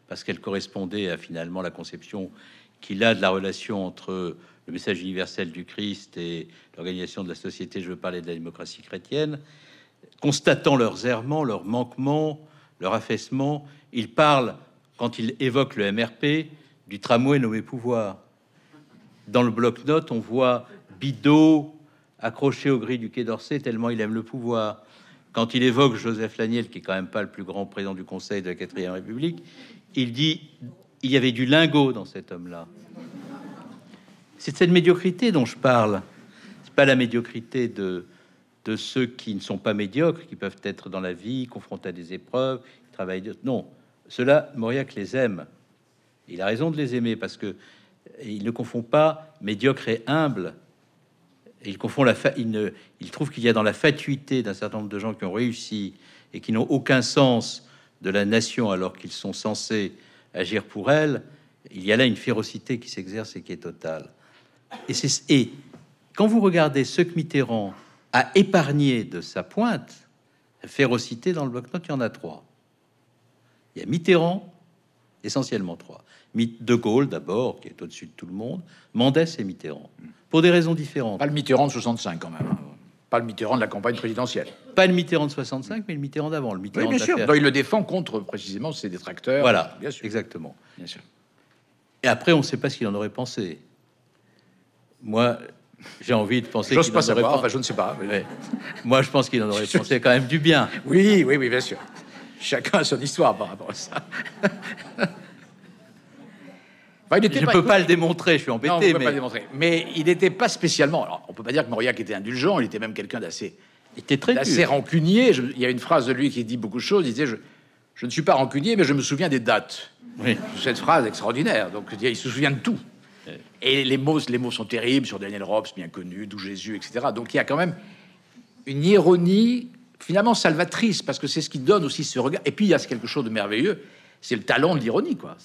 parce qu'elle correspondait à finalement la conception qu'il a de la relation entre le message universel du Christ et l'organisation de la société. Je veux parler de la démocratie chrétienne. Constatant leurs errements, leurs manquements, leur affaissement, il parle, quand il évoque le MRP, du tramway nommé pouvoir. Dans le bloc-notes, on voit Bidault accroché aux grilles du Quai d'Orsay tellement il aime le pouvoir. Quand il évoque Joseph Laniel, qui est quand même pas le plus grand président du Conseil de la 4e République, il dit il y avait du lingot dans cet homme-là. C'est de cette médiocrité dont je parle. C'est pas la médiocrité de ceux qui ne sont pas médiocres, qui peuvent être dans la vie, confrontés à des épreuves, qui travaillent. Non, ceux-là, Mauriac les aime. Il a raison de les aimer parce que il ne confond pas médiocre et humble. Et il confond il trouve qu'il y a dans la fatuité d'un certain nombre de gens qui ont réussi et qui n'ont aucun sens de la nation alors qu'ils sont censés agir pour elle. Il y a là une férocité qui s'exerce et qui est totale. Et quand vous regardez ce que Mitterrand a épargné de sa pointe, la férocité dans le bloc-notes, il y en a 3. Il y a Mitterrand, essentiellement 3. De Gaulle d'abord, qui est au-dessus de tout le monde, Mendès et Mitterrand, pour des raisons différentes. Pas le Mitterrand de 65 quand même, hein. Pas le Mitterrand de la campagne présidentielle. Pas le Mitterrand de 65, mais le Mitterrand d'avant. Le Mitterrand, oui, bien sûr. Donc, il le défend contre précisément ses détracteurs. Voilà, bien sûr. Exactement. Bien sûr. Et après, on ne sait pas ce qu'il en aurait pensé. Moi, j'ai envie de penser J'ose qu'il pas en savoir. aurait Enfin, je ne sais pas. Oui. Ouais. Moi, je pense qu'il en aurait pensé quand même du bien. Oui, bien sûr. Chacun a son histoire par rapport à ça. Enfin, Je ne peux pas le démontrer, je suis embêté. Non, on peut pas le démontrer. Mais il n'était pas spécialement. Alors, on peut pas dire que Mauriac était indulgent. Il était même quelqu'un d'assez rancunier. Il y a une phrase de lui qui dit beaucoup de choses. Il disait je ne suis pas rancunier, mais je me souviens des dates. Oui. Cette phrase extraordinaire. Donc, il se souvient de tout. Et les mots sont terribles sur Daniel Robes, bien connu, d'où Jésus, etc. Donc, il y a quand même une ironie finalement salvatrice, parce que c'est ce qui donne aussi ce regard. Et puis, il y a quelque chose de merveilleux. C'est le talent de l'ironie, quoi.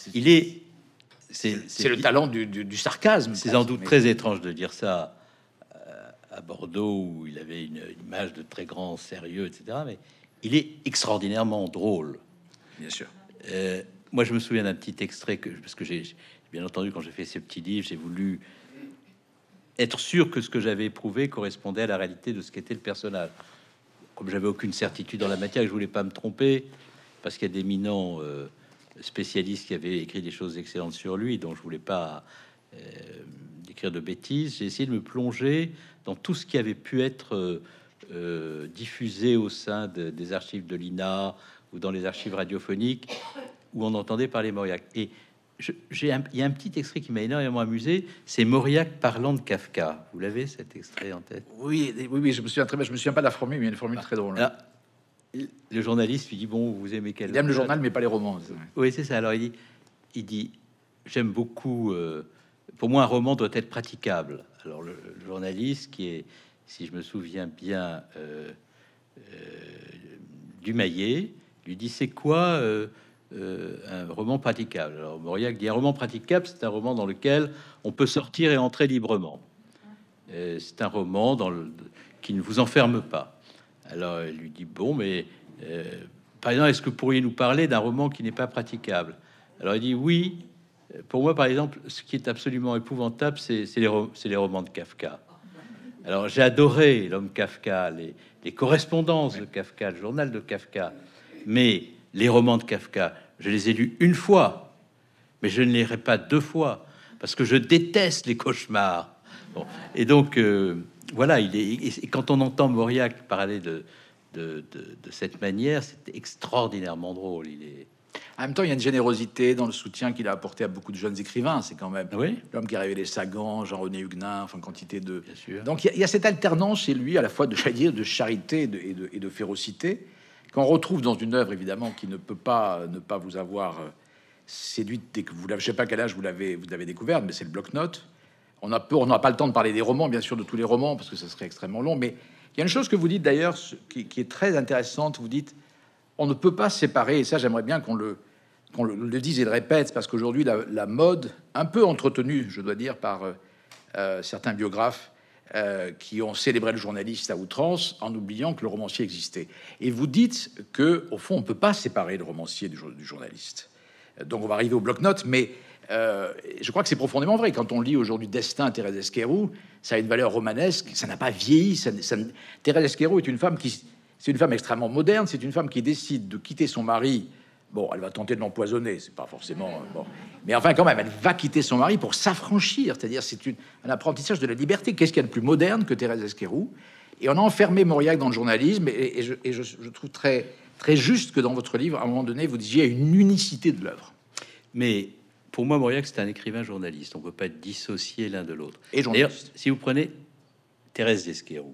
C'est le talent du sarcasme. C'est sans doute très étrange de dire ça à Bordeaux, où il avait une image de très grand sérieux, etc. Mais il est extraordinairement drôle. Bien sûr. Moi, je me souviens d'un petit extrait parce que j'ai bien entendu, quand j'ai fait ces petits livres, j'ai voulu être sûr que ce que j'avais éprouvé correspondait à la réalité de ce qu'était le personnage. Comme j'avais aucune certitude dans la matière, je voulais pas me tromper, parce qu'il y a d'éminents spécialistes qui avaient écrit des choses excellentes sur lui, donc je voulais pas d'écrire de bêtises. J'ai essayé de me plonger dans tout ce qui avait pu être diffusé au sein des archives de l'INA ou dans les archives radiophoniques où on entendait parler Mauriac. Et il y a un petit extrait qui m'a énormément amusé, c'est Mauriac parlant de Kafka. Vous l'avez, cet extrait en tête? Oui, je me souviens très bien. Je me souviens pas de la formule, mais il y a une formule très drôle. Alors, le journaliste lui dit bon, vous aimez quel? Il aime le journal, mais pas les romans. Oui, c'est ça. Alors il dit j'aime beaucoup. Pour moi, un roman doit être praticable. Alors le journaliste, qui est, si je me souviens bien, Dumayet, lui dit c'est quoi un roman praticable? Alors Mauriac dit un roman praticable, c'est un roman dans lequel on peut sortir et entrer librement. C'est un roman qui ne vous enferme pas. Alors elle lui dit bon, mais par exemple, est-ce que vous pourriez nous parler d'un roman qui n'est pas praticable? Alors il dit oui. Pour moi, par exemple, ce qui est absolument épouvantable, c'est les romans de Kafka. Alors j'ai adoré l'homme Kafka, les correspondances de Kafka, le journal de Kafka, mais les romans de Kafka, je les ai lus une fois, mais je ne les lirai pas 2 fois, parce que je déteste les cauchemars. Bon. Et donc, voilà, et quand on entend Mauriac parler de cette manière, c'est extraordinairement drôle. En même temps, il y a une générosité dans le soutien qu'il a apporté à beaucoup de jeunes écrivains. C'est quand même l'homme qui a révélé Sagan, Jean-René Huguenin, enfin quantité de... Bien sûr. Donc il y a cette alternance chez lui, à la fois de charité et de férocité, qu'on retrouve dans une œuvre, évidemment, qui ne peut pas ne pas vous avoir séduite dès que vous l'avez... Je sais pas quel âge vous l'avez découverte, mais c'est le bloc-notes. On n'a pas le temps de parler des romans, bien sûr, de tous les romans, parce que ça serait extrêmement long, mais il y a une chose que vous dites d'ailleurs qui est très intéressante. Vous dites on ne peut pas séparer, et ça j'aimerais bien qu'on le dise et le répète, parce qu'aujourd'hui la mode, un peu entretenue, je dois dire, par certains biographes qui ont célébré le journaliste à outrance en oubliant que le romancier existait. Et vous dites que au fond on ne peut pas séparer le romancier du journaliste. Donc on va arriver au bloc-notes, mais je crois que c'est profondément vrai. Quand on lit aujourd'hui Destin, Thérèse Esquerou, ça a une valeur romanesque, ça n'a pas vieilli. Thérèse Esquerou est une femme c'est une femme extrêmement moderne, c'est une femme qui décide de quitter son mari. Bon, elle va tenter de l'empoisonner, c'est pas forcément bon, mais enfin quand même, elle va quitter son mari pour s'affranchir. C'est-à-dire, un apprentissage de la liberté. Qu'est-ce qu'il y a de plus moderne que Thérèse Esquerou? Et on a enfermé Mauriac dans le journalisme, et je trouve très très juste que dans votre livre, à un moment donné, vous disiez une unicité de l'œuvre. Mais pour moi, Mauriac, c'est un écrivain journaliste. On peut pas dissocier l'un de l'autre. Et journaliste. Si vous prenez Thérèse d'Esquerou,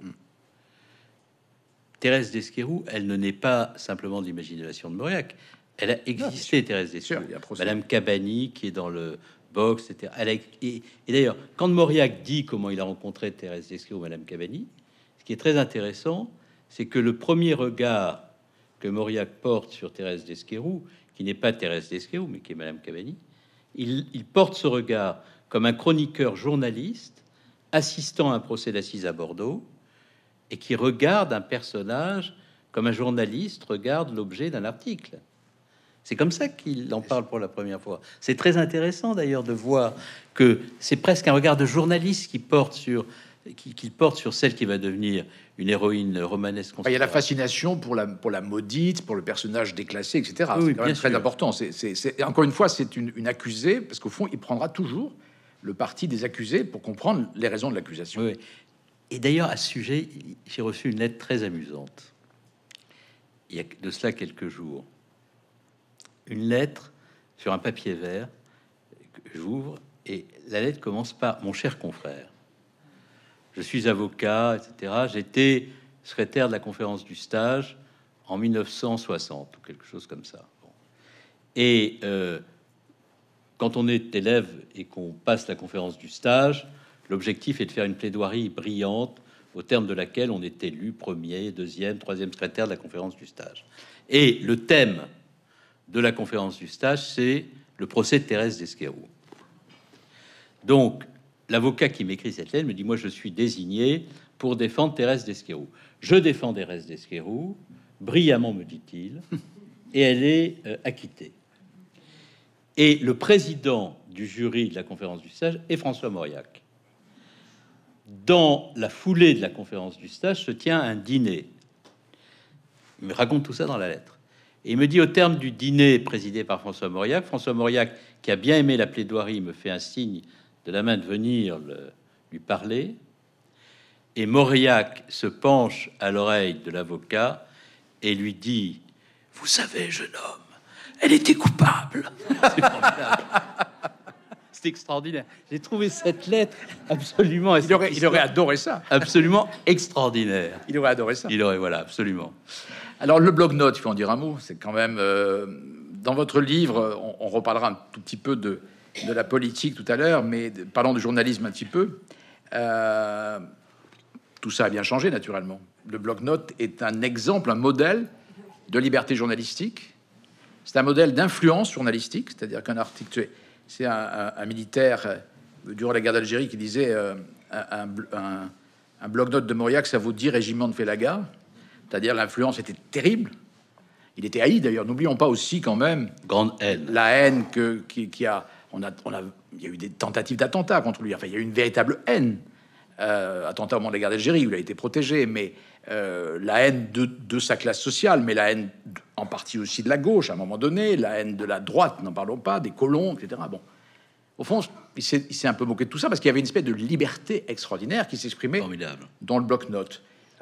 Thérèse d'Esquerou, elle ne naît pas simplement de l'imagination de Mauriac. Elle a existé, Thérèse d'Esquerou. Madame Cabani, qui est dans le box, etc. Et d'ailleurs, quand Mauriac dit comment il a rencontré Thérèse d'Esquerou, Madame Cabani, ce qui est très intéressant, c'est que le premier regard que Mauriac porte sur Thérèse d'Esquerou, qui n'est pas Thérèse d'Esquerou, mais qui est Madame Cabani, il porte ce regard comme un chroniqueur journaliste assistant à un procès d'assises à Bordeaux et qui regarde un personnage comme un journaliste regarde l'objet d'un article. C'est comme ça qu'il en parle pour la première fois. C'est très intéressant d'ailleurs de voir que c'est presque un regard de journaliste qu'il porte sur celle qui va devenir une héroïne romanesque. Il y a la fascination pour la maudite, pour le personnage déclassé, etc. Oui, c'est quand même très important. Encore une fois, c'est une accusée, parce qu'au fond, il prendra toujours le parti des accusés pour comprendre les raisons de l'accusation. Oui. Et d'ailleurs, à ce sujet, j'ai reçu une lettre très amusante. Il y a de cela quelques jours. Une lettre sur un papier vert que j'ouvre, et la lettre commence par « Mon cher confrère, je suis avocat, etc. J'étais secrétaire de la conférence du stage en 1960 ou quelque chose comme ça. » Bon. Et quand on est élève et qu'on passe la conférence du stage, l'objectif est de faire une plaidoirie brillante au terme de laquelle on est élu premier, deuxième, troisième secrétaire de la conférence du stage. Et le thème de la conférence du stage, c'est le procès de Thérèse d'Esquerou. Donc, l'avocat qui m'écrit cette lettre me dit, moi, je suis désigné pour défendre Thérèse d'Esquerou. Je défends Thérèse d'Esquerou, brillamment, me dit-il, et elle est acquittée. Et le président du jury de la conférence du stage est François Mauriac. Dans la foulée de la conférence du stage se tient un dîner. Il me raconte tout ça dans la lettre. Et il me dit, au terme du dîner présidé par François Mauriac, qui a bien aimé la plaidoirie, me fait un signe de la main de venir lui parler. Et Mauriac se penche à l'oreille de l'avocat et lui dit, « Vous savez, jeune homme, elle était coupable. » C'est extraordinaire. J'ai trouvé cette lettre absolument... Il aurait adoré ça. Absolument extraordinaire. Il aurait adoré ça. Il aurait, voilà, absolument. Alors, le bloc-notes, il faut en dire un mot. C'est quand même... dans votre livre, on reparlera un tout petit peu de la politique tout à l'heure, mais parlons de journalisme un petit peu. Tout ça a bien changé, naturellement. Le bloc-notes est un exemple, un modèle de liberté journalistique. C'est un modèle d'influence journalistique, c'est-à-dire qu'un article... C'est un militaire durant la guerre d'Algérie qui disait un bloc-notes de Mauriac, ça vaut 10 régiments de Félaga. C'est-à-dire l'influence était terrible. Il était haï d'ailleurs. N'oublions pas aussi quand même grande haine. La haine il y a eu des tentatives d'attentats contre lui. Enfin, il y a eu une véritable haine. Attentat au moment de la guerre d'Algérie où il a été protégé, mais la haine de sa classe sociale, mais la haine en partie aussi de la gauche à un moment donné, la haine de la droite, n'en parlons pas, des colons, etc. Bon, au fond, il s'est un peu moqué de tout ça parce qu'il y avait une espèce de liberté extraordinaire qui s'exprimait dans le bloc-notes.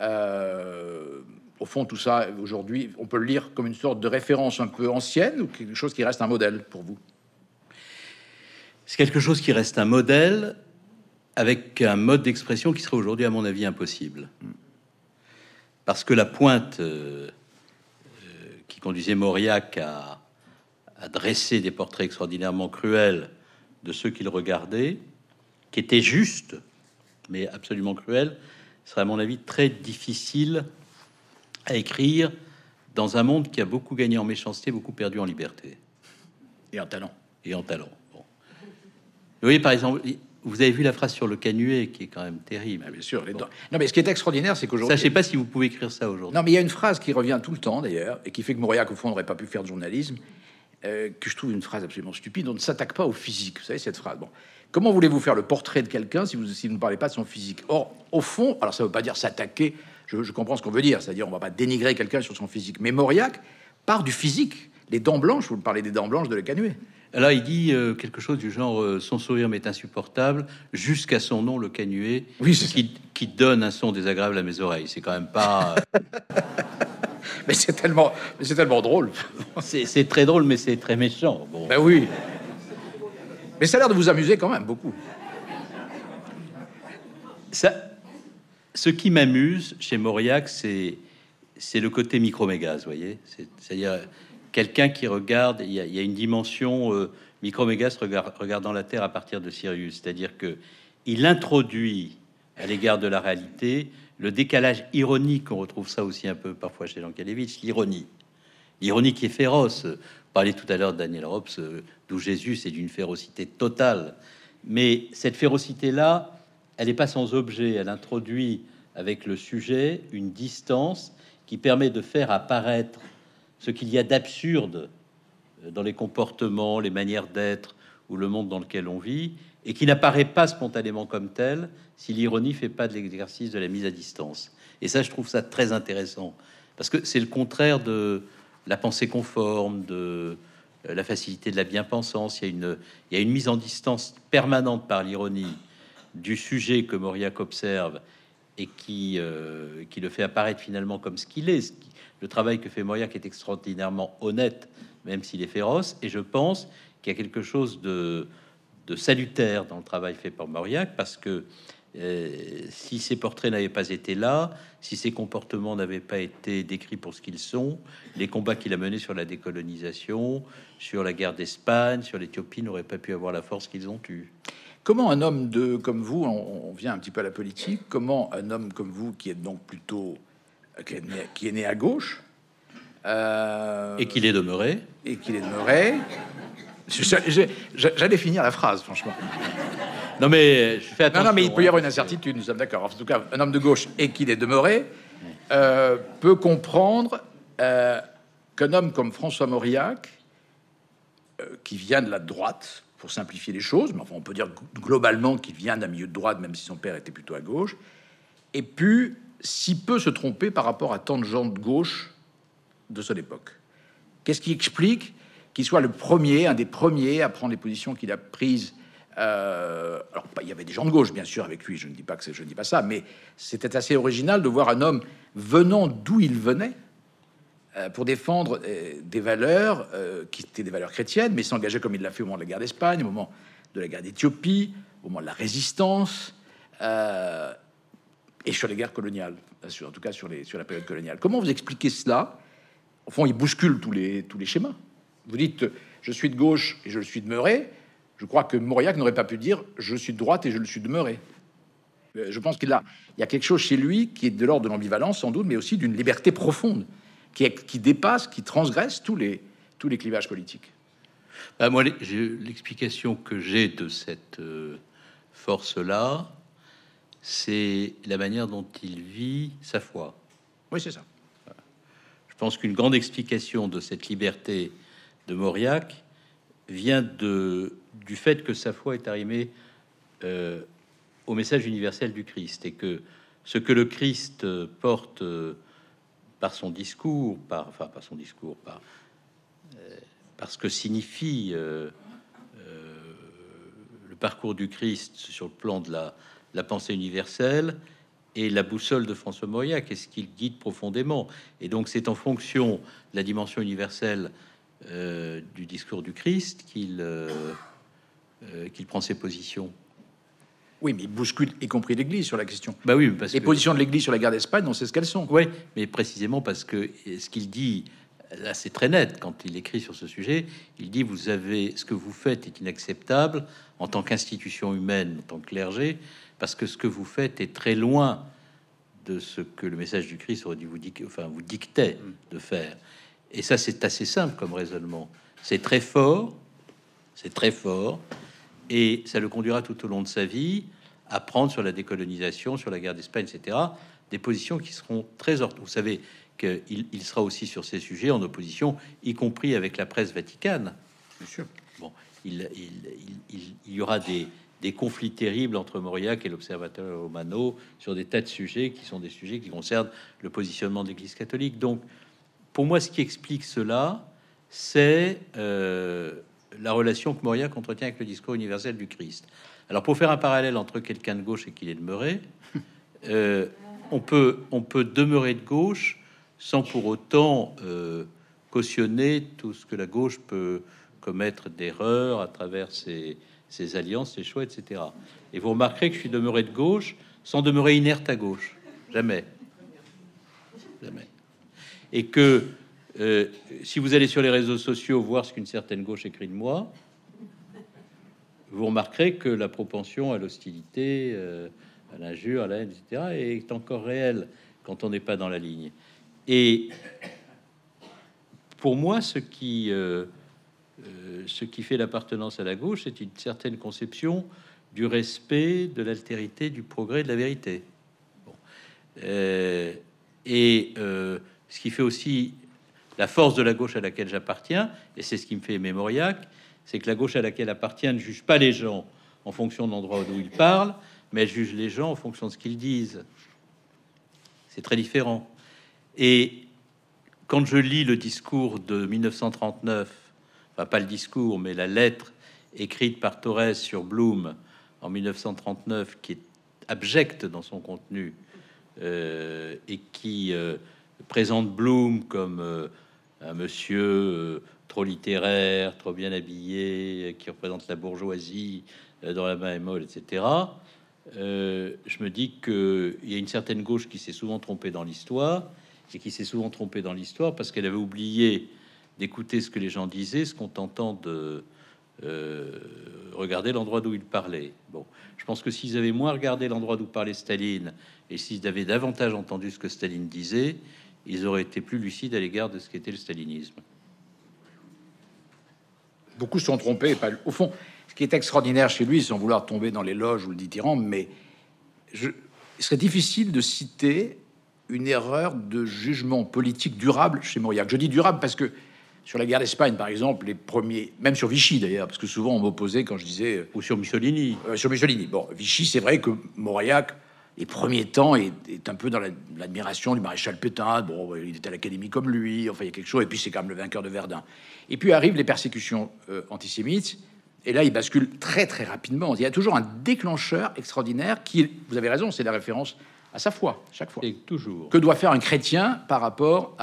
Au fond, tout ça, aujourd'hui, on peut le lire comme une sorte de référence un peu ancienne ou quelque chose qui reste un modèle pour vous? C'est quelque chose qui reste un modèle avec un mode d'expression qui serait aujourd'hui, à mon avis, impossible. Parce que la pointe qui conduisait Mauriac à dresser des portraits extraordinairement cruels de ceux qu'il regardait, qui étaient justes, mais absolument cruels, serait, à mon avis, très difficile à écrire dans un monde qui a beaucoup gagné en méchanceté, beaucoup perdu en liberté. Et en talent. Et en talent. Bon. Vous voyez, par exemple... Vous avez vu la phrase sur le canuet qui est quand même terrible. Ah, bien sûr. Bon. Non, mais ce qui est extraordinaire, c'est qu'aujourd'hui... Ça, je sais pas si vous pouvez écrire ça aujourd'hui. Non, mais il y a une phrase qui revient tout le temps, d'ailleurs, et qui fait que Mauriac, au fond, n'aurait pas pu faire de journalisme. que je trouve une phrase absolument stupide. On ne s'attaque pas au physique. Vous savez, cette phrase. Bon. Comment voulez-vous faire le portrait de quelqu'un si vous ne parlez pas de son physique? Or, au fond, alors ça ne veut pas dire s'attaquer. Je comprends ce qu'on veut dire. C'est-à-dire, on ne va pas dénigrer quelqu'un sur son physique. Mais Mauriac part du physique. Les dents blanches, vous me parlez des dents blanches de Le Canuet. Là, il dit quelque chose du genre son sourire m'est insupportable jusqu'à son nom, Le Canuet, oui, qui donne un son désagréable à mes oreilles. C'est quand même pas. mais c'est tellement drôle. C'est très drôle, mais c'est très méchant. Bon. Ben oui. Mais ça a l'air de vous amuser quand même beaucoup. Ça, ce qui m'amuse chez Mauriac, c'est le côté micro-mégas, vous voyez. C'est-à-dire quelqu'un qui regarde. Il y a une dimension micro-mégas regardant la Terre à partir de Sirius. C'est-à-dire que il introduit à l'égard de la réalité le décalage ironique. On retrouve ça aussi un peu parfois chez Jankélévitch, l'ironie qui est féroce. Vous parliez tout à l'heure de Daniel Rops, d'où Jésus, c'est d'une férocité totale. Mais cette férocité-là, elle n'est pas sans objet. Elle introduit avec le sujet une distance qui permet de faire apparaître ce qu'il y a d'absurde dans les comportements, les manières d'être ou le monde dans lequel on vit, et qui n'apparaît pas spontanément comme tel si l'ironie fait pas de l'exercice de la mise à distance. Et ça, je trouve ça très intéressant, parce que c'est le contraire de la pensée conforme, de la facilité de la bien-pensance. Il y a une mise en distance permanente par l'ironie du sujet que Mauriac observe et qui le fait apparaître finalement comme ce qu'il est. Le travail que fait Mauriac est extraordinairement honnête, même s'il est féroce, et je pense qu'il y a quelque chose de salutaire dans le travail fait par Mauriac, parce que si ces portraits n'avaient pas été là, si ces comportements n'avaient pas été décrits pour ce qu'ils sont, les combats qu'il a menés sur la décolonisation, sur la guerre d'Espagne, sur l'Éthiopie, n'auraient pas pu avoir la force qu'ils ont eue. Comment un homme comme vous, on vient un petit peu à la politique, comment un homme comme vous, qui est donc plutôt qui est né à gauche, et qu'il est demeuré, j'allais finir la phrase, franchement. Non mais je fais attention. Non, mais il peut y avoir une incertitude, nous sommes d'accord. En tout cas, un homme de gauche et qu'il est demeuré peut comprendre qu'un homme comme François Mauriac, qui vient de la droite, pour simplifier les choses, mais enfin on peut dire globalement qu'il vient d'un milieu de droite, même si son père était plutôt à gauche, ait pu si peu se tromper par rapport à tant de gens de gauche de son époque. Qu'est-ce qui explique qu'il soit le premier, un des premiers à prendre les positions qu'il a prises? Alors, il y avait des gens de gauche, bien sûr, avec lui. Je ne dis pas ça, mais c'était assez original de voir un homme venant d'où il venait pour défendre des valeurs qui étaient des valeurs chrétiennes, mais s'engager comme il l'a fait au moment de la guerre d'Espagne, au moment de la guerre d'Éthiopie, au moment de la résistance et sur les guerres coloniales, en tout cas sur la période coloniale. Comment vous expliquez cela? Au fond, il bouscule tous les schémas. Vous dites je suis de gauche et je le suis demeuré. Je crois que Mauriac n'aurait pas pu dire je suis de droite et je le suis demeuré. Je pense qu'il y a quelque chose chez lui qui est de l'ordre de l'ambivalence sans doute, mais aussi d'une liberté profonde qui dépasse, qui transgresse tous les clivages politiques. Moi, l'explication que j'ai de cette force-là, c'est la manière dont il vit sa foi. Oui, c'est ça. Je pense qu'une grande explication de cette liberté de Mauriac vient du fait que sa foi est arrimée au message universel du Christ, et que ce que le Christ porte par son discours, par ce que signifie le parcours du Christ sur le plan de la pensée universelle, et la boussole de François Mauriac, est ce qu'il guide profondément. Et donc c'est en fonction de la dimension universelle du discours du Christ qu'il prend ses positions. Oui, mais il bouscule, y compris l'Église, sur la question. Bah oui, parce les positions de l'Église sur la guerre d'Espagne, on sait ce qu'elles sont. Oui, mais précisément parce que ce qu'il dit, là, c'est très net quand il écrit sur ce sujet. Il dit ce que vous faites est inacceptable en tant qu'institution humaine, en tant que clergé, parce que ce que vous faites est très loin de ce que le message du Christ aurait dû vous dictait de faire. Et ça, c'est assez simple comme raisonnement. C'est très fort, et ça le conduira tout au long de sa vie à prendre sur la décolonisation, sur la guerre d'Espagne, etc. Des positions qui seront très Vous savez qu'il sera aussi sur ces sujets en opposition, y compris avec la presse vaticane. Bien sûr. Bon, il y aura des conflits terribles entre Mauriac et l'Observateur Romano sur des tas de sujets qui sont des sujets qui concernent le positionnement de l'Église catholique. Donc, pour moi, ce qui explique cela, c'est la relation que Mauriac entretient avec le discours universel du Christ. Alors, pour faire un parallèle entre quelqu'un de gauche et qu'il est demeuré, on peut demeurer de gauche sans pour autant cautionner tout ce que la gauche peut commettre d'erreurs à travers ses alliances, ses choix, etc. Et vous remarquerez que je suis demeuré de gauche sans demeurer inerte à gauche. Jamais. Jamais. Et que si vous allez sur les réseaux sociaux voir ce qu'une certaine gauche écrit de moi, vous remarquerez que la propension à l'hostilité, à l'injure, à la haine, etc., est encore réelle quand on n'est pas dans la ligne. Et pour moi, ce qui fait l'appartenance à la gauche, c'est une certaine conception du respect, de l'altérité, du progrès, de la vérité. Bon. Ce qui fait aussi la force de la gauche à laquelle j'appartiens, et c'est ce qui me fait aimer Mauriac, c'est que la gauche à laquelle appartient ne juge pas les gens en fonction de l'endroit d'où ils parlent, mais elle juge les gens en fonction de ce qu'ils disent. C'est très différent. Et quand je lis le discours de 1939, enfin pas le discours, mais la lettre écrite par Torres sur Blum en 1939, qui est abjecte dans son contenu, et qui présente Blum comme un monsieur trop littéraire, trop bien habillé, qui représente la bourgeoisie dans la main molle, etc. Je me dis qu'il y a une certaine gauche qui s'est souvent trompée dans l'histoire, et qui s'est souvent trompée dans l'histoire parce qu'elle avait oublié d'écouter ce que les gens disaient, ce qu'on t'entend de regarder l'endroit d'où ils parlaient. Bon, je pense que s'ils avaient moins regardé l'endroit d'où parlait Staline, et s'ils avaient davantage entendu ce que Staline disait, ils auraient été plus lucides à l'égard de ce qu'était le stalinisme. Beaucoup se sont trompés. Au fond, ce qui est extraordinaire chez lui, sans vouloir tomber dans l'éloge ou le dithyrambe, mais il serait difficile de citer une erreur de jugement politique durable chez Mauriac. Je dis durable parce que sur la guerre d'Espagne, par exemple, les premiers, même sur Vichy d'ailleurs, parce que souvent on m'opposait quand je disais... Ou sur Mussolini. Sur Mussolini. Bon, Vichy, c'est vrai que Mauriac, les premiers temps, est un peu dans l'admiration du maréchal Pétain. Bon, il était à l'Académie comme lui, enfin il y a quelque chose, et puis c'est quand même le vainqueur de Verdun. Et puis arrivent les persécutions antisémites, et là il bascule très très rapidement. Il y a toujours un déclencheur extraordinaire qui, vous avez raison, c'est la référence à sa foi, chaque fois. Et toujours. Que doit faire un chrétien par rapport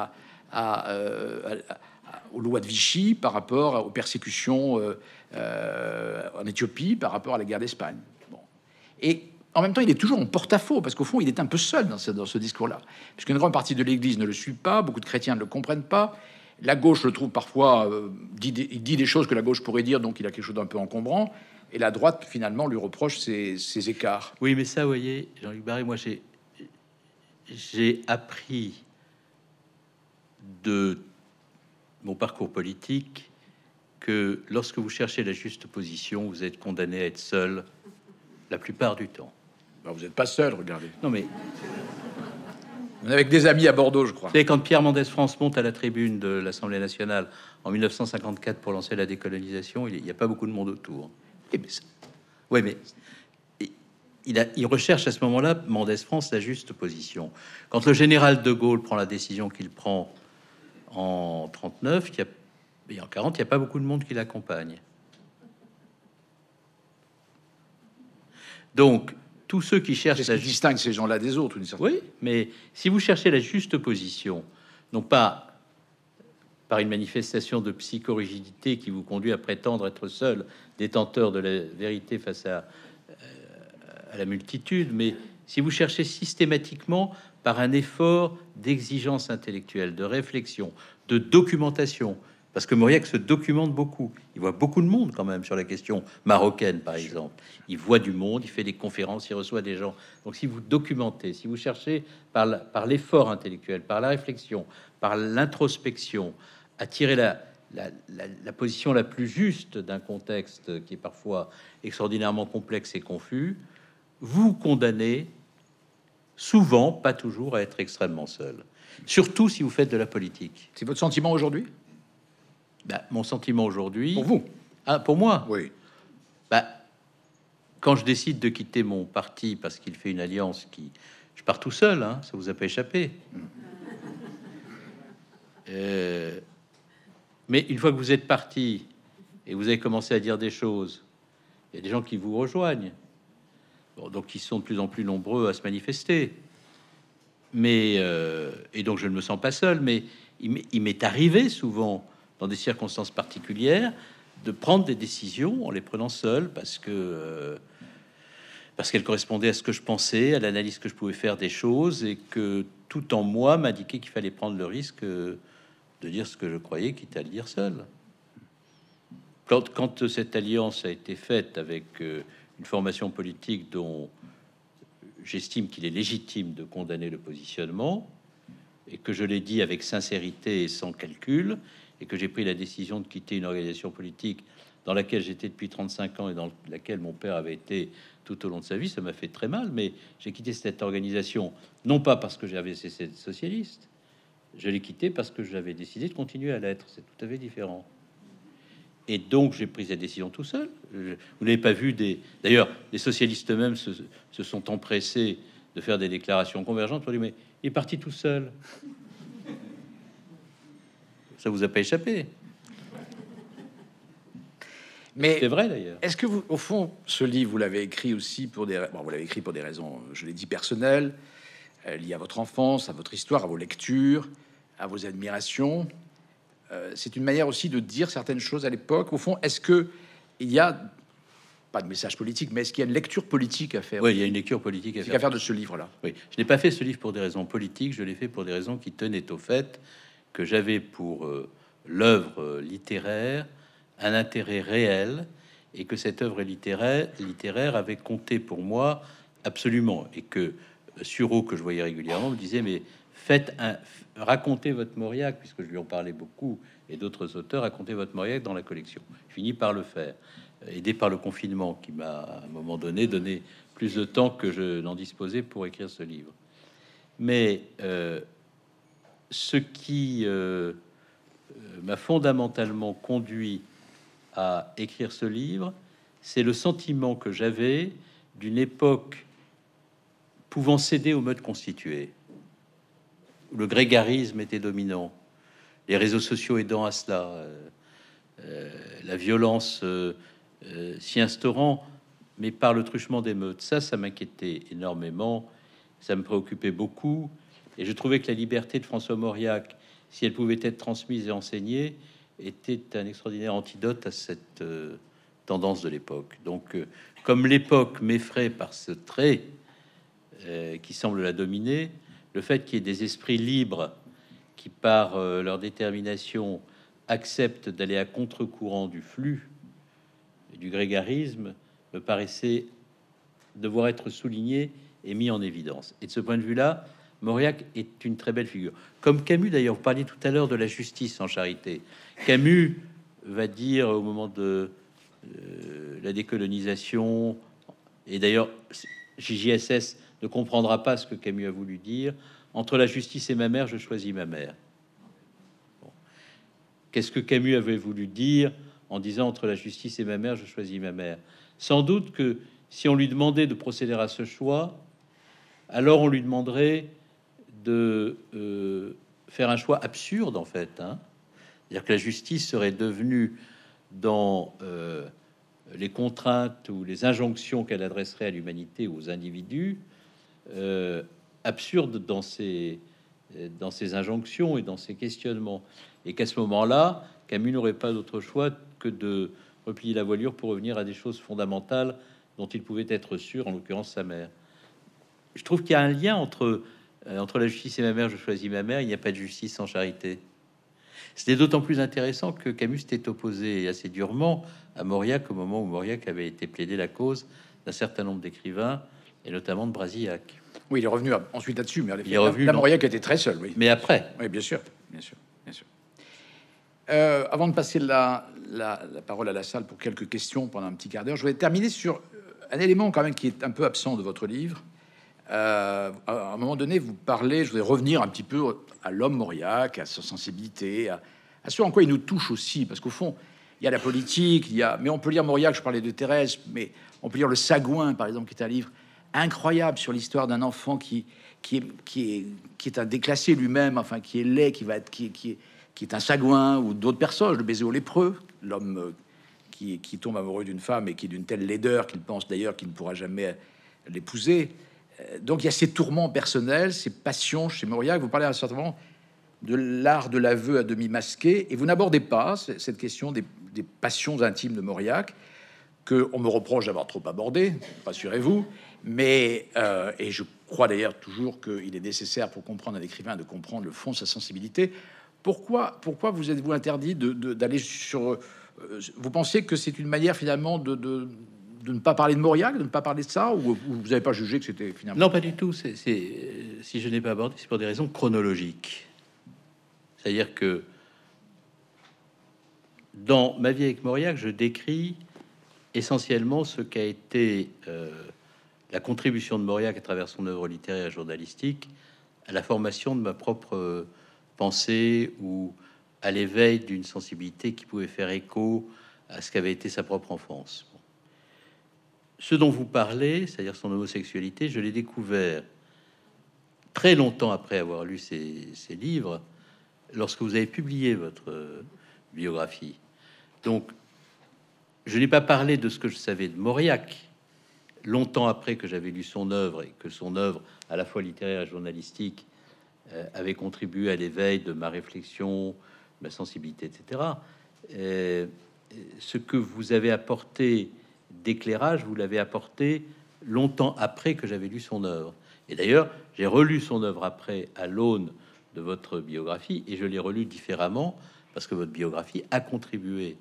aux lois de Vichy, par rapport aux persécutions en Éthiopie, par rapport à la guerre d'Espagne. Bon. Et en même temps, il est toujours en porte-à-faux, parce qu'au fond, il est un peu seul dans ce discours-là. Puisqu'une grande partie de l'Église ne le suit pas, beaucoup de chrétiens ne le comprennent pas. La gauche le trouve parfois, il dit des choses que la gauche pourrait dire, donc il a quelque chose d'un peu encombrant. Et la droite, finalement, lui reproche ces écarts. Oui, mais ça, vous voyez, Jean-Luc Barré, moi, j'ai appris de mon parcours politique que lorsque vous cherchez la juste position, vous êtes condamné à être seul la plupart du temps. Ben, vous n'êtes pas seul, regardez. Non, mais... On est avec des amis à Bordeaux, je crois. Vous savez, quand Pierre Mendès France monte à la tribune de l'Assemblée nationale en 1954 pour lancer la décolonisation, il n'y a pas beaucoup de monde autour. Oui, mais il recherche à ce moment-là, Mendès France, la juste position. Quand le général de Gaulle prend la décision qu'il prend en 39, et en 40, il n'y a pas beaucoup de monde qui l'accompagne. Donc, tous ceux qui cherchent... Qu'est-ce qui distingue ces gens-là des autres, une certaine... Oui, mais si vous cherchez la juste position, non pas par une manifestation de psychorigidité qui vous conduit à prétendre être seul détenteur de la vérité face à la multitude, mais si vous cherchez systématiquement par un effort d'exigence intellectuelle, de réflexion, de documentation, parce que Mauriac se documente beaucoup. Il voit beaucoup de monde quand même sur la question marocaine, par exemple. Il voit du monde, il fait des conférences, il reçoit des gens. Donc si vous documentez, si vous cherchez par l'effort intellectuel, par la réflexion, par l'introspection, à tirer la position la plus juste d'un contexte qui est parfois extraordinairement complexe et confus, vous condamnez souvent, pas toujours, à être extrêmement seul. Surtout si vous faites de la politique. C'est votre sentiment aujourd'hui? Bah, mon sentiment aujourd'hui... Pour vous? Ah, pour moi? Oui. Bah, quand je décide de quitter mon parti parce qu'il fait une alliance qui... Je pars tout seul, hein, ça vous a pas échappé. Mais une fois que vous êtes parti et vous avez commencé à dire des choses, il y a des gens qui vous rejoignent. Bon, donc ils sont de plus en plus nombreux à se manifester. Mais et donc je ne me sens pas seul, mais il m'est arrivé souvent, dans des circonstances particulières, de prendre des décisions en les prenant seul parce qu'elles correspondaient à ce que je pensais, à l'analyse que je pouvais faire des choses, et que tout en moi m'indiquait qu'il fallait prendre le risque de dire ce que je croyais, quitte à le dire seul. Quand cette alliance a été faite avec une formation politique dont j'estime qu'il est légitime de condamner le positionnement, et que je l'ai dit avec sincérité et sans calcul, et que j'ai pris la décision de quitter une organisation politique dans laquelle j'étais depuis 35 ans et dans laquelle mon père avait été tout au long de sa vie, ça m'a fait très mal, mais j'ai quitté cette organisation, non pas parce que j'avais cessé d'être socialiste, je l'ai quitté parce que j'avais décidé de continuer à l'être. C'est tout à fait différent. Et donc, j'ai pris cette décision tout seul. Vous n'avez pas vu des... D'ailleurs, les socialistes eux-mêmes se sont empressés de faire des déclarations convergentes pour dire, mais il est parti tout seul. Ça vous a pas échappé. Mais c'est vrai, d'ailleurs. Est-ce que vous, au fond, ce livre, vous l'avez écrit aussi pour des... Bon, vous l'avez écrit pour des raisons, je l'ai dit, personnelles, liées à votre enfance, à votre histoire, à vos lectures, à vos admirations. C'est une manière aussi de dire certaines choses à l'époque. Au fond, est-ce que il y a pas de message politique, mais est-ce qu'il y a une lecture politique à faire? Oui, il y a une lecture politique à faire de ce livre-là. Oui, je n'ai pas fait ce livre pour des raisons politiques, je l'ai fait pour des raisons qui tenaient au fait que j'avais pour l'œuvre littéraire un intérêt réel, et que cette œuvre littéraire avait compté pour moi absolument, et que Sureau, que je voyais régulièrement, me disait, mais racontez votre Mauriac, puisque je lui en parlais beaucoup, et d'autres auteurs, racontez votre Mauriac dans la collection. Je finis par le faire, aidé par le confinement, qui m'a, à un moment donné plus de temps que je n'en disposais pour écrire ce livre. Mais ce qui m'a fondamentalement conduit à écrire ce livre, c'est le sentiment que j'avais d'une époque pouvant céder au mode constitué. Le grégarisme était dominant, les réseaux sociaux aidant à cela, la violence s'y instaurant, mais par le truchement des meutes. Ça m'inquiétait énormément, ça me préoccupait beaucoup, et je trouvais que la liberté de François Mauriac, si elle pouvait être transmise et enseignée, était un extraordinaire antidote à cette tendance de l'époque. Donc, comme l'époque m'effraie par ce trait qui semble la dominer, le fait qu'il y ait des esprits libres qui, par leur détermination, acceptent d'aller à contre-courant du flux et du grégarisme, me paraissait devoir être souligné et mis en évidence. Et de ce point de vue-là, Mauriac est une très belle figure. Comme Camus, d'ailleurs, vous parliez tout à l'heure de la justice en charité. Camus va dire au moment de la décolonisation, et d'ailleurs, JJSS ne comprendra pas ce que Camus a voulu dire, entre la justice et ma mère, je choisis ma mère. Bon. Qu'est-ce que Camus avait voulu dire en disant entre la justice et ma mère, je choisis ma mère? Sans doute que si on lui demandait de procéder à ce choix, alors on lui demanderait de faire un choix absurde, en fait. C'est-à-dire que la justice serait devenue, dans les contraintes ou les injonctions qu'elle adresserait à l'humanité ou aux individus, absurde dans ses injonctions et dans ses questionnements. Et qu'à ce moment-là, Camus n'aurait pas d'autre choix que de replier la voilure pour revenir à des choses fondamentales dont il pouvait être sûr, en l'occurrence sa mère. Je trouve qu'il y a un lien entre la justice et ma mère, je choisis ma mère. Il n'y a pas de justice sans charité. C'était d'autant plus intéressant que Camus s'était opposé assez durement à Mauriac au moment où Mauriac avait été plaidé la cause d'un certain nombre d'écrivains, et notamment de Brasillac. Oui, il est revenu ensuite là-dessus, mais il est revenu. Mauriac était très seul, oui. Mais après. Oui, bien sûr, bien sûr, bien sûr. Avant de passer la parole à la salle pour quelques questions pendant un petit quart d'heure, je voulais terminer sur un élément quand même qui est un peu absent de votre livre. À un moment donné, vous parlez, je voudrais revenir un petit peu à l'homme Mauriac, à sa sensibilité, à ce en quoi il nous touche aussi, parce qu'au fond, il y a la politique, mais on peut lire Mauriac, je parlais de Thérèse, mais on peut lire Le Sagouin, par exemple, qui est un livre incroyable sur l'histoire d'un enfant qui est un déclassé lui-même, enfin, qui est laid, qui est un sagouin, ou d'autres personnages, le baiser au lépreux, l'homme qui tombe amoureux d'une femme et qui est d'une telle laideur qu'il pense d'ailleurs qu'il ne pourra jamais l'épouser. Donc il y a ces tourments personnels, ces passions chez Mauriac. Vous parlez à un certain moment de l'art de l'aveu à demi masqué, et vous n'abordez pas cette question des passions intimes de Mauriac, que on me reproche d'avoir trop abordé, rassurez-vous. Mais et je crois d'ailleurs toujours qu'il est nécessaire pour comprendre un écrivain de comprendre le fond de sa sensibilité. Pourquoi vous êtes-vous interdit d'aller sur vous pensez que c'est une manière finalement de ne pas parler de Mauriac, de ne pas parler de ça, ou vous n'avez pas jugé que c'était finalement... Non, pas du tout. Si je n'ai pas abordé, c'est pour des raisons chronologiques. C'est-à-dire que dans Ma vie avec Mauriac, je décris essentiellement ce qu'a été la contribution de Mauriac à travers son œuvre littéraire et journalistique à la formation de ma propre pensée ou à l'éveil d'une sensibilité qui pouvait faire écho à ce qu'avait été sa propre enfance. Ce dont vous parlez, c'est-à-dire son homosexualité, je l'ai découvert très longtemps après avoir lu ces livres, lorsque vous avez publié votre biographie. Donc, je n'ai pas parlé de ce que je savais de Mauriac, longtemps après que j'avais lu son œuvre et que son œuvre, à la fois littéraire et journalistique, avait contribué à l'éveil de ma réflexion, ma sensibilité, etc. Ce que vous avez apporté d'éclairage, vous l'avez apporté longtemps après que j'avais lu son œuvre. Et d'ailleurs, j'ai relu son œuvre après à l'aune de votre biographie, et je l'ai relu différemment parce que votre biographie a contribué,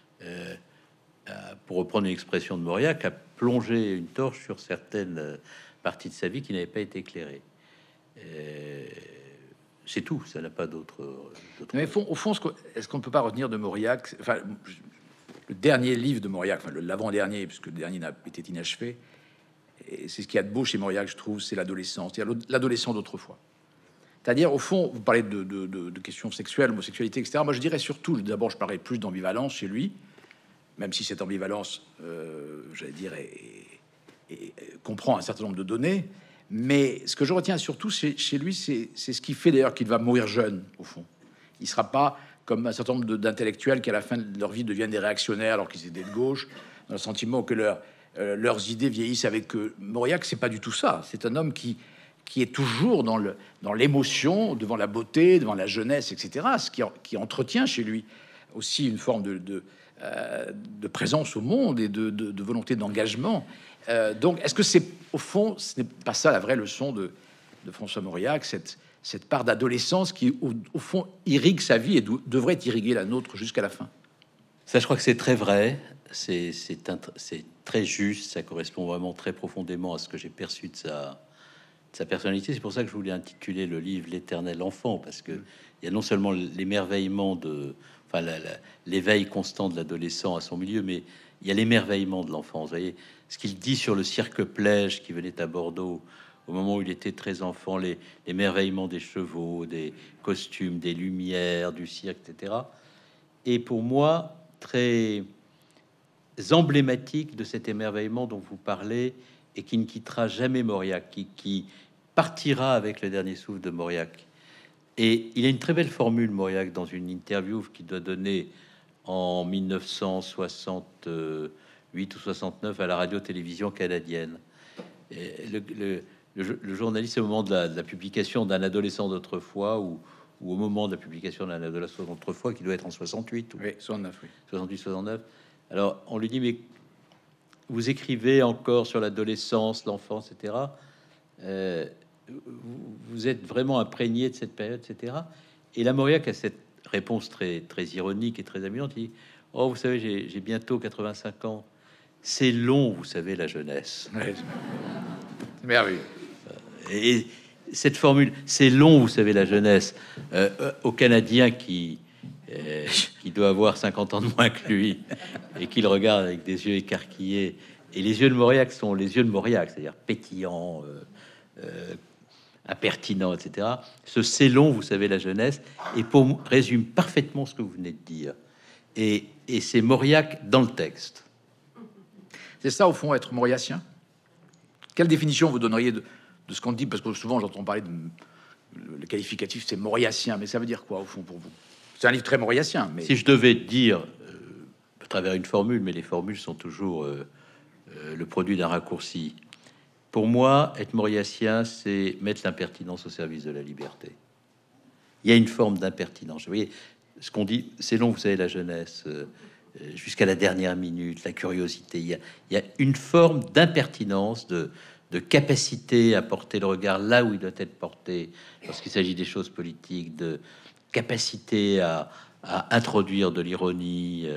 pour reprendre une expression de Mauriac, à plonger une torche sur certaines parties de sa vie qui n'avaient pas été éclairées. C'est tout, ça n'a pas d'autre. Mais au fond, est-ce qu'on ne peut pas retenir de Mauriac, enfin, le dernier livre de Mauriac, enfin l'avant-dernier, puisque le dernier n'a été inachevé, et c'est ce qu'il y a de beau chez Mauriac, je trouve, c'est l'adolescence, l'adolescent d'autrefois. C'est-à-dire, au fond, vous parlez de questions sexuelles, homosexualité, etc. Moi, je dirais surtout, d'abord, je parlerais plus d'ambivalence chez lui, même si cette ambivalence, j'allais dire, comprend un certain nombre de données. Mais ce que je retiens surtout chez lui, c'est ce qui fait d'ailleurs qu'il va mourir jeune, au fond. Il sera pas comme un certain nombre d'intellectuels qui, à la fin de leur vie, deviennent des réactionnaires alors qu'ils étaient de gauche, dans le sentiment que leurs idées vieillissent avec eux. Mauriac, c'est pas du tout ça. C'est un homme qui est toujours dans l'émotion, devant la beauté, devant la jeunesse, etc. Ce qui entretient chez lui aussi une forme de présence au monde et de volonté d'engagement. Donc, est-ce que c'est, au fond, ce n'est pas ça la vraie leçon de François Mauriac, cette part d'adolescence qui, au fond, irrigue sa vie et devrait irriguer la nôtre jusqu'à la fin? Ça, je crois que c'est très vrai, c'est très juste, ça correspond vraiment très profondément à ce que j'ai perçu de sa personnalité. C'est pour ça que je voulais intituler le livre L'éternel enfant, parce que il y a non seulement l'émerveillement l'éveil constant de l'adolescent à son milieu, mais il y a l'émerveillement de l'enfant. Vous voyez, ce qu'il dit sur le cirque Plège qui venait à Bordeaux au moment où il était très enfant, l'émerveillement des chevaux, des costumes, des lumières, du cirque, etc. Et pour moi, très emblématique de cet émerveillement dont vous parlez et qui ne quittera jamais Mauriac, qui partira avec le dernier souffle de Mauriac. Et il a une très belle formule, Mauriac, dans une interview qu'il doit donner en 1968 ou 69 à la radio-télévision canadienne. Et le journaliste, au moment de la publication d'Un adolescent d'autrefois, ou au moment de la publication d'Un adolescent d'autrefois, qui doit être en 68 ou 69, oui. 68, 69. Alors, on lui dit, mais vous écrivez encore sur l'adolescence, l'enfance, etc. Vous êtes vraiment imprégné de cette période, etc. Et la Mauriac a cette réponse très, très ironique et très amusante. Il dit, oh, vous savez, j'ai bientôt 85 ans. C'est long, vous savez, la jeunesse. Ouais, c'est merveilleux. Et cette formule, c'est long, vous savez, la jeunesse, au Canadien qui doit avoir 50 ans de moins que lui et qui le regarde avec des yeux écarquillés Et les yeux de Mauriac sont les yeux de Mauriac, c'est-à-dire pétillants, impertinents, etc. Ce c'est long, vous savez, la jeunesse, et pour résume parfaitement ce que vous venez de dire. Et c'est Mauriac dans le texte. C'est ça, au fond, être mauriacien. Quelle définition vous donneriez de ce qu'on dit? Parce que souvent, j'entends parler de... Le qualificatif, c'est mauriacien. Mais ça veut dire quoi, au fond, pour vous? C'est un livre très mauriacien. Mais... Si je devais dire, à travers une formule, mais les formules sont toujours le produit d'un raccourci. Pour moi, être mauriacien, c'est mettre l'impertinence au service de la liberté. Il y a une forme d'impertinence. Vous voyez, ce qu'on dit, c'est long, vous savez, la jeunesse... jusqu'à la dernière minute, la curiosité. Il y a une forme d'impertinence, de capacité à porter le regard là où il doit être porté lorsqu'il s'agit des choses politiques, de capacité à introduire de l'ironie,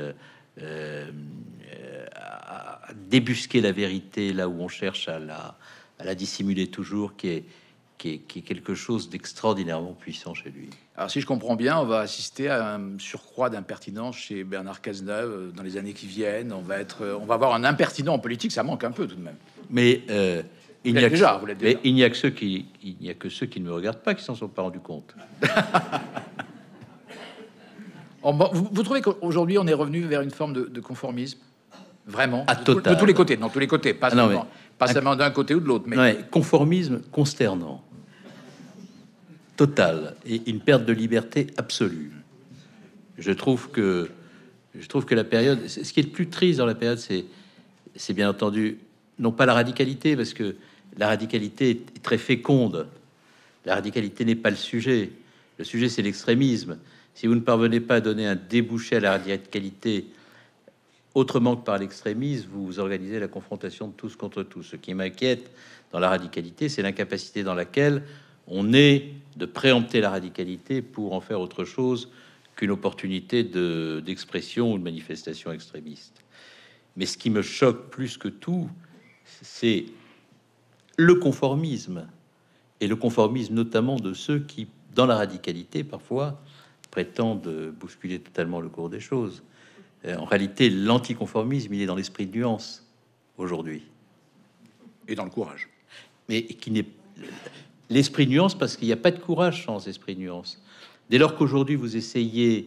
à débusquer la vérité là où on cherche à la dissimuler toujours, qui est quelque chose d'extraordinairement puissant chez lui. Alors, si je comprends bien, on va assister à un surcroît d'impertinence chez Bernard Cazeneuve dans les années qui viennent. On va avoir un impertinent en politique, ça manque un peu tout de même. Mais il n'y a que ceux qui ne me regardent pas qui s'en sont pas rendus compte. Vous trouvez qu'aujourd'hui on est revenu vers une forme de conformisme, vraiment, de tous les côtés, dans tous les côtés, pas seulement d'un côté ou de l'autre, mais conformisme consternant, total, et une perte de liberté absolue. Je trouve que la période, ce qui est le plus triste dans la période, c'est bien entendu non pas la radicalité, parce que la radicalité est très féconde. La radicalité n'est pas le sujet. Le sujet, c'est l'extrémisme. Si vous ne parvenez pas à donner un débouché à la radicalité autrement que par l'extrémisme, vous organisez la confrontation de tous contre tous. Ce qui m'inquiète dans la radicalité, c'est l'incapacité dans laquelle on est de préempter la radicalité pour en faire autre chose qu'une opportunité d'expression ou de manifestation extrémiste. Mais ce qui me choque plus que tout, c'est le conformisme, et le conformisme notamment de ceux qui, dans la radicalité, parfois, prétendent bousculer totalement le cours des choses. En réalité, l'anticonformisme, il est dans l'esprit de nuance aujourd'hui. Et dans le courage. Mais qui n'est... L'esprit de nuance, parce qu'il n'y a pas de courage sans esprit de nuance. Dès lors qu'aujourd'hui, vous essayez,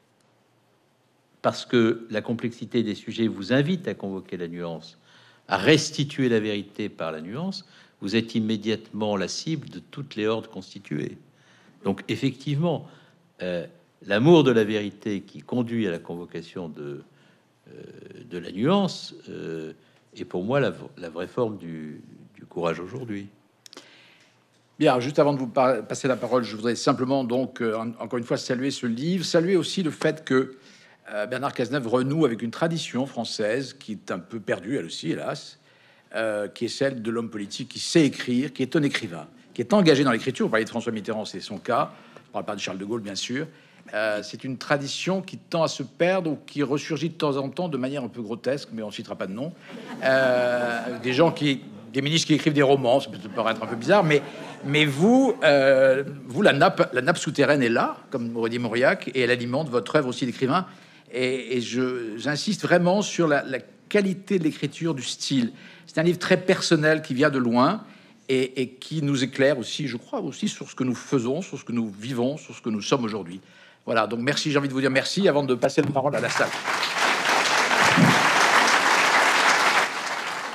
parce que la complexité des sujets vous invite à convoquer la nuance, à restituer la vérité par la nuance, vous êtes immédiatement la cible de toutes les hordes constituées. Donc, effectivement, l'amour de la vérité qui conduit à la convocation de la nuance est pour moi la vraie forme du courage aujourd'hui. Bien, juste avant de vous passer la parole, je voudrais simplement donc encore une fois saluer ce livre, saluer aussi le fait que Bernard Cazeneuve renoue avec une tradition française qui est un peu perdue, elle aussi, hélas, qui est celle de l'homme politique qui sait écrire, qui est un écrivain, qui est engagé dans l'écriture. Vous parlez de François Mitterrand, c'est son cas. Je ne parle pas de Charles de Gaulle, bien sûr. C'est une tradition qui tend à se perdre ou qui ressurgit de temps en temps de manière un peu grotesque, mais on ne citera pas de nom. Des ministres qui écrivent des romans, ça peut paraître un peu bizarre, mais vous, la nappe souterraine est là, comme aurait dit Mauriac, et elle alimente votre œuvre aussi d'écrivain. Et j'insiste vraiment sur la qualité de l'écriture, du style. C'est un livre très personnel qui vient de loin et qui nous éclaire aussi, je crois, aussi sur ce que nous faisons, sur ce que nous vivons, sur ce que nous sommes aujourd'hui. Voilà, donc merci, j'ai envie de vous dire merci avant de passer la parole à la salle.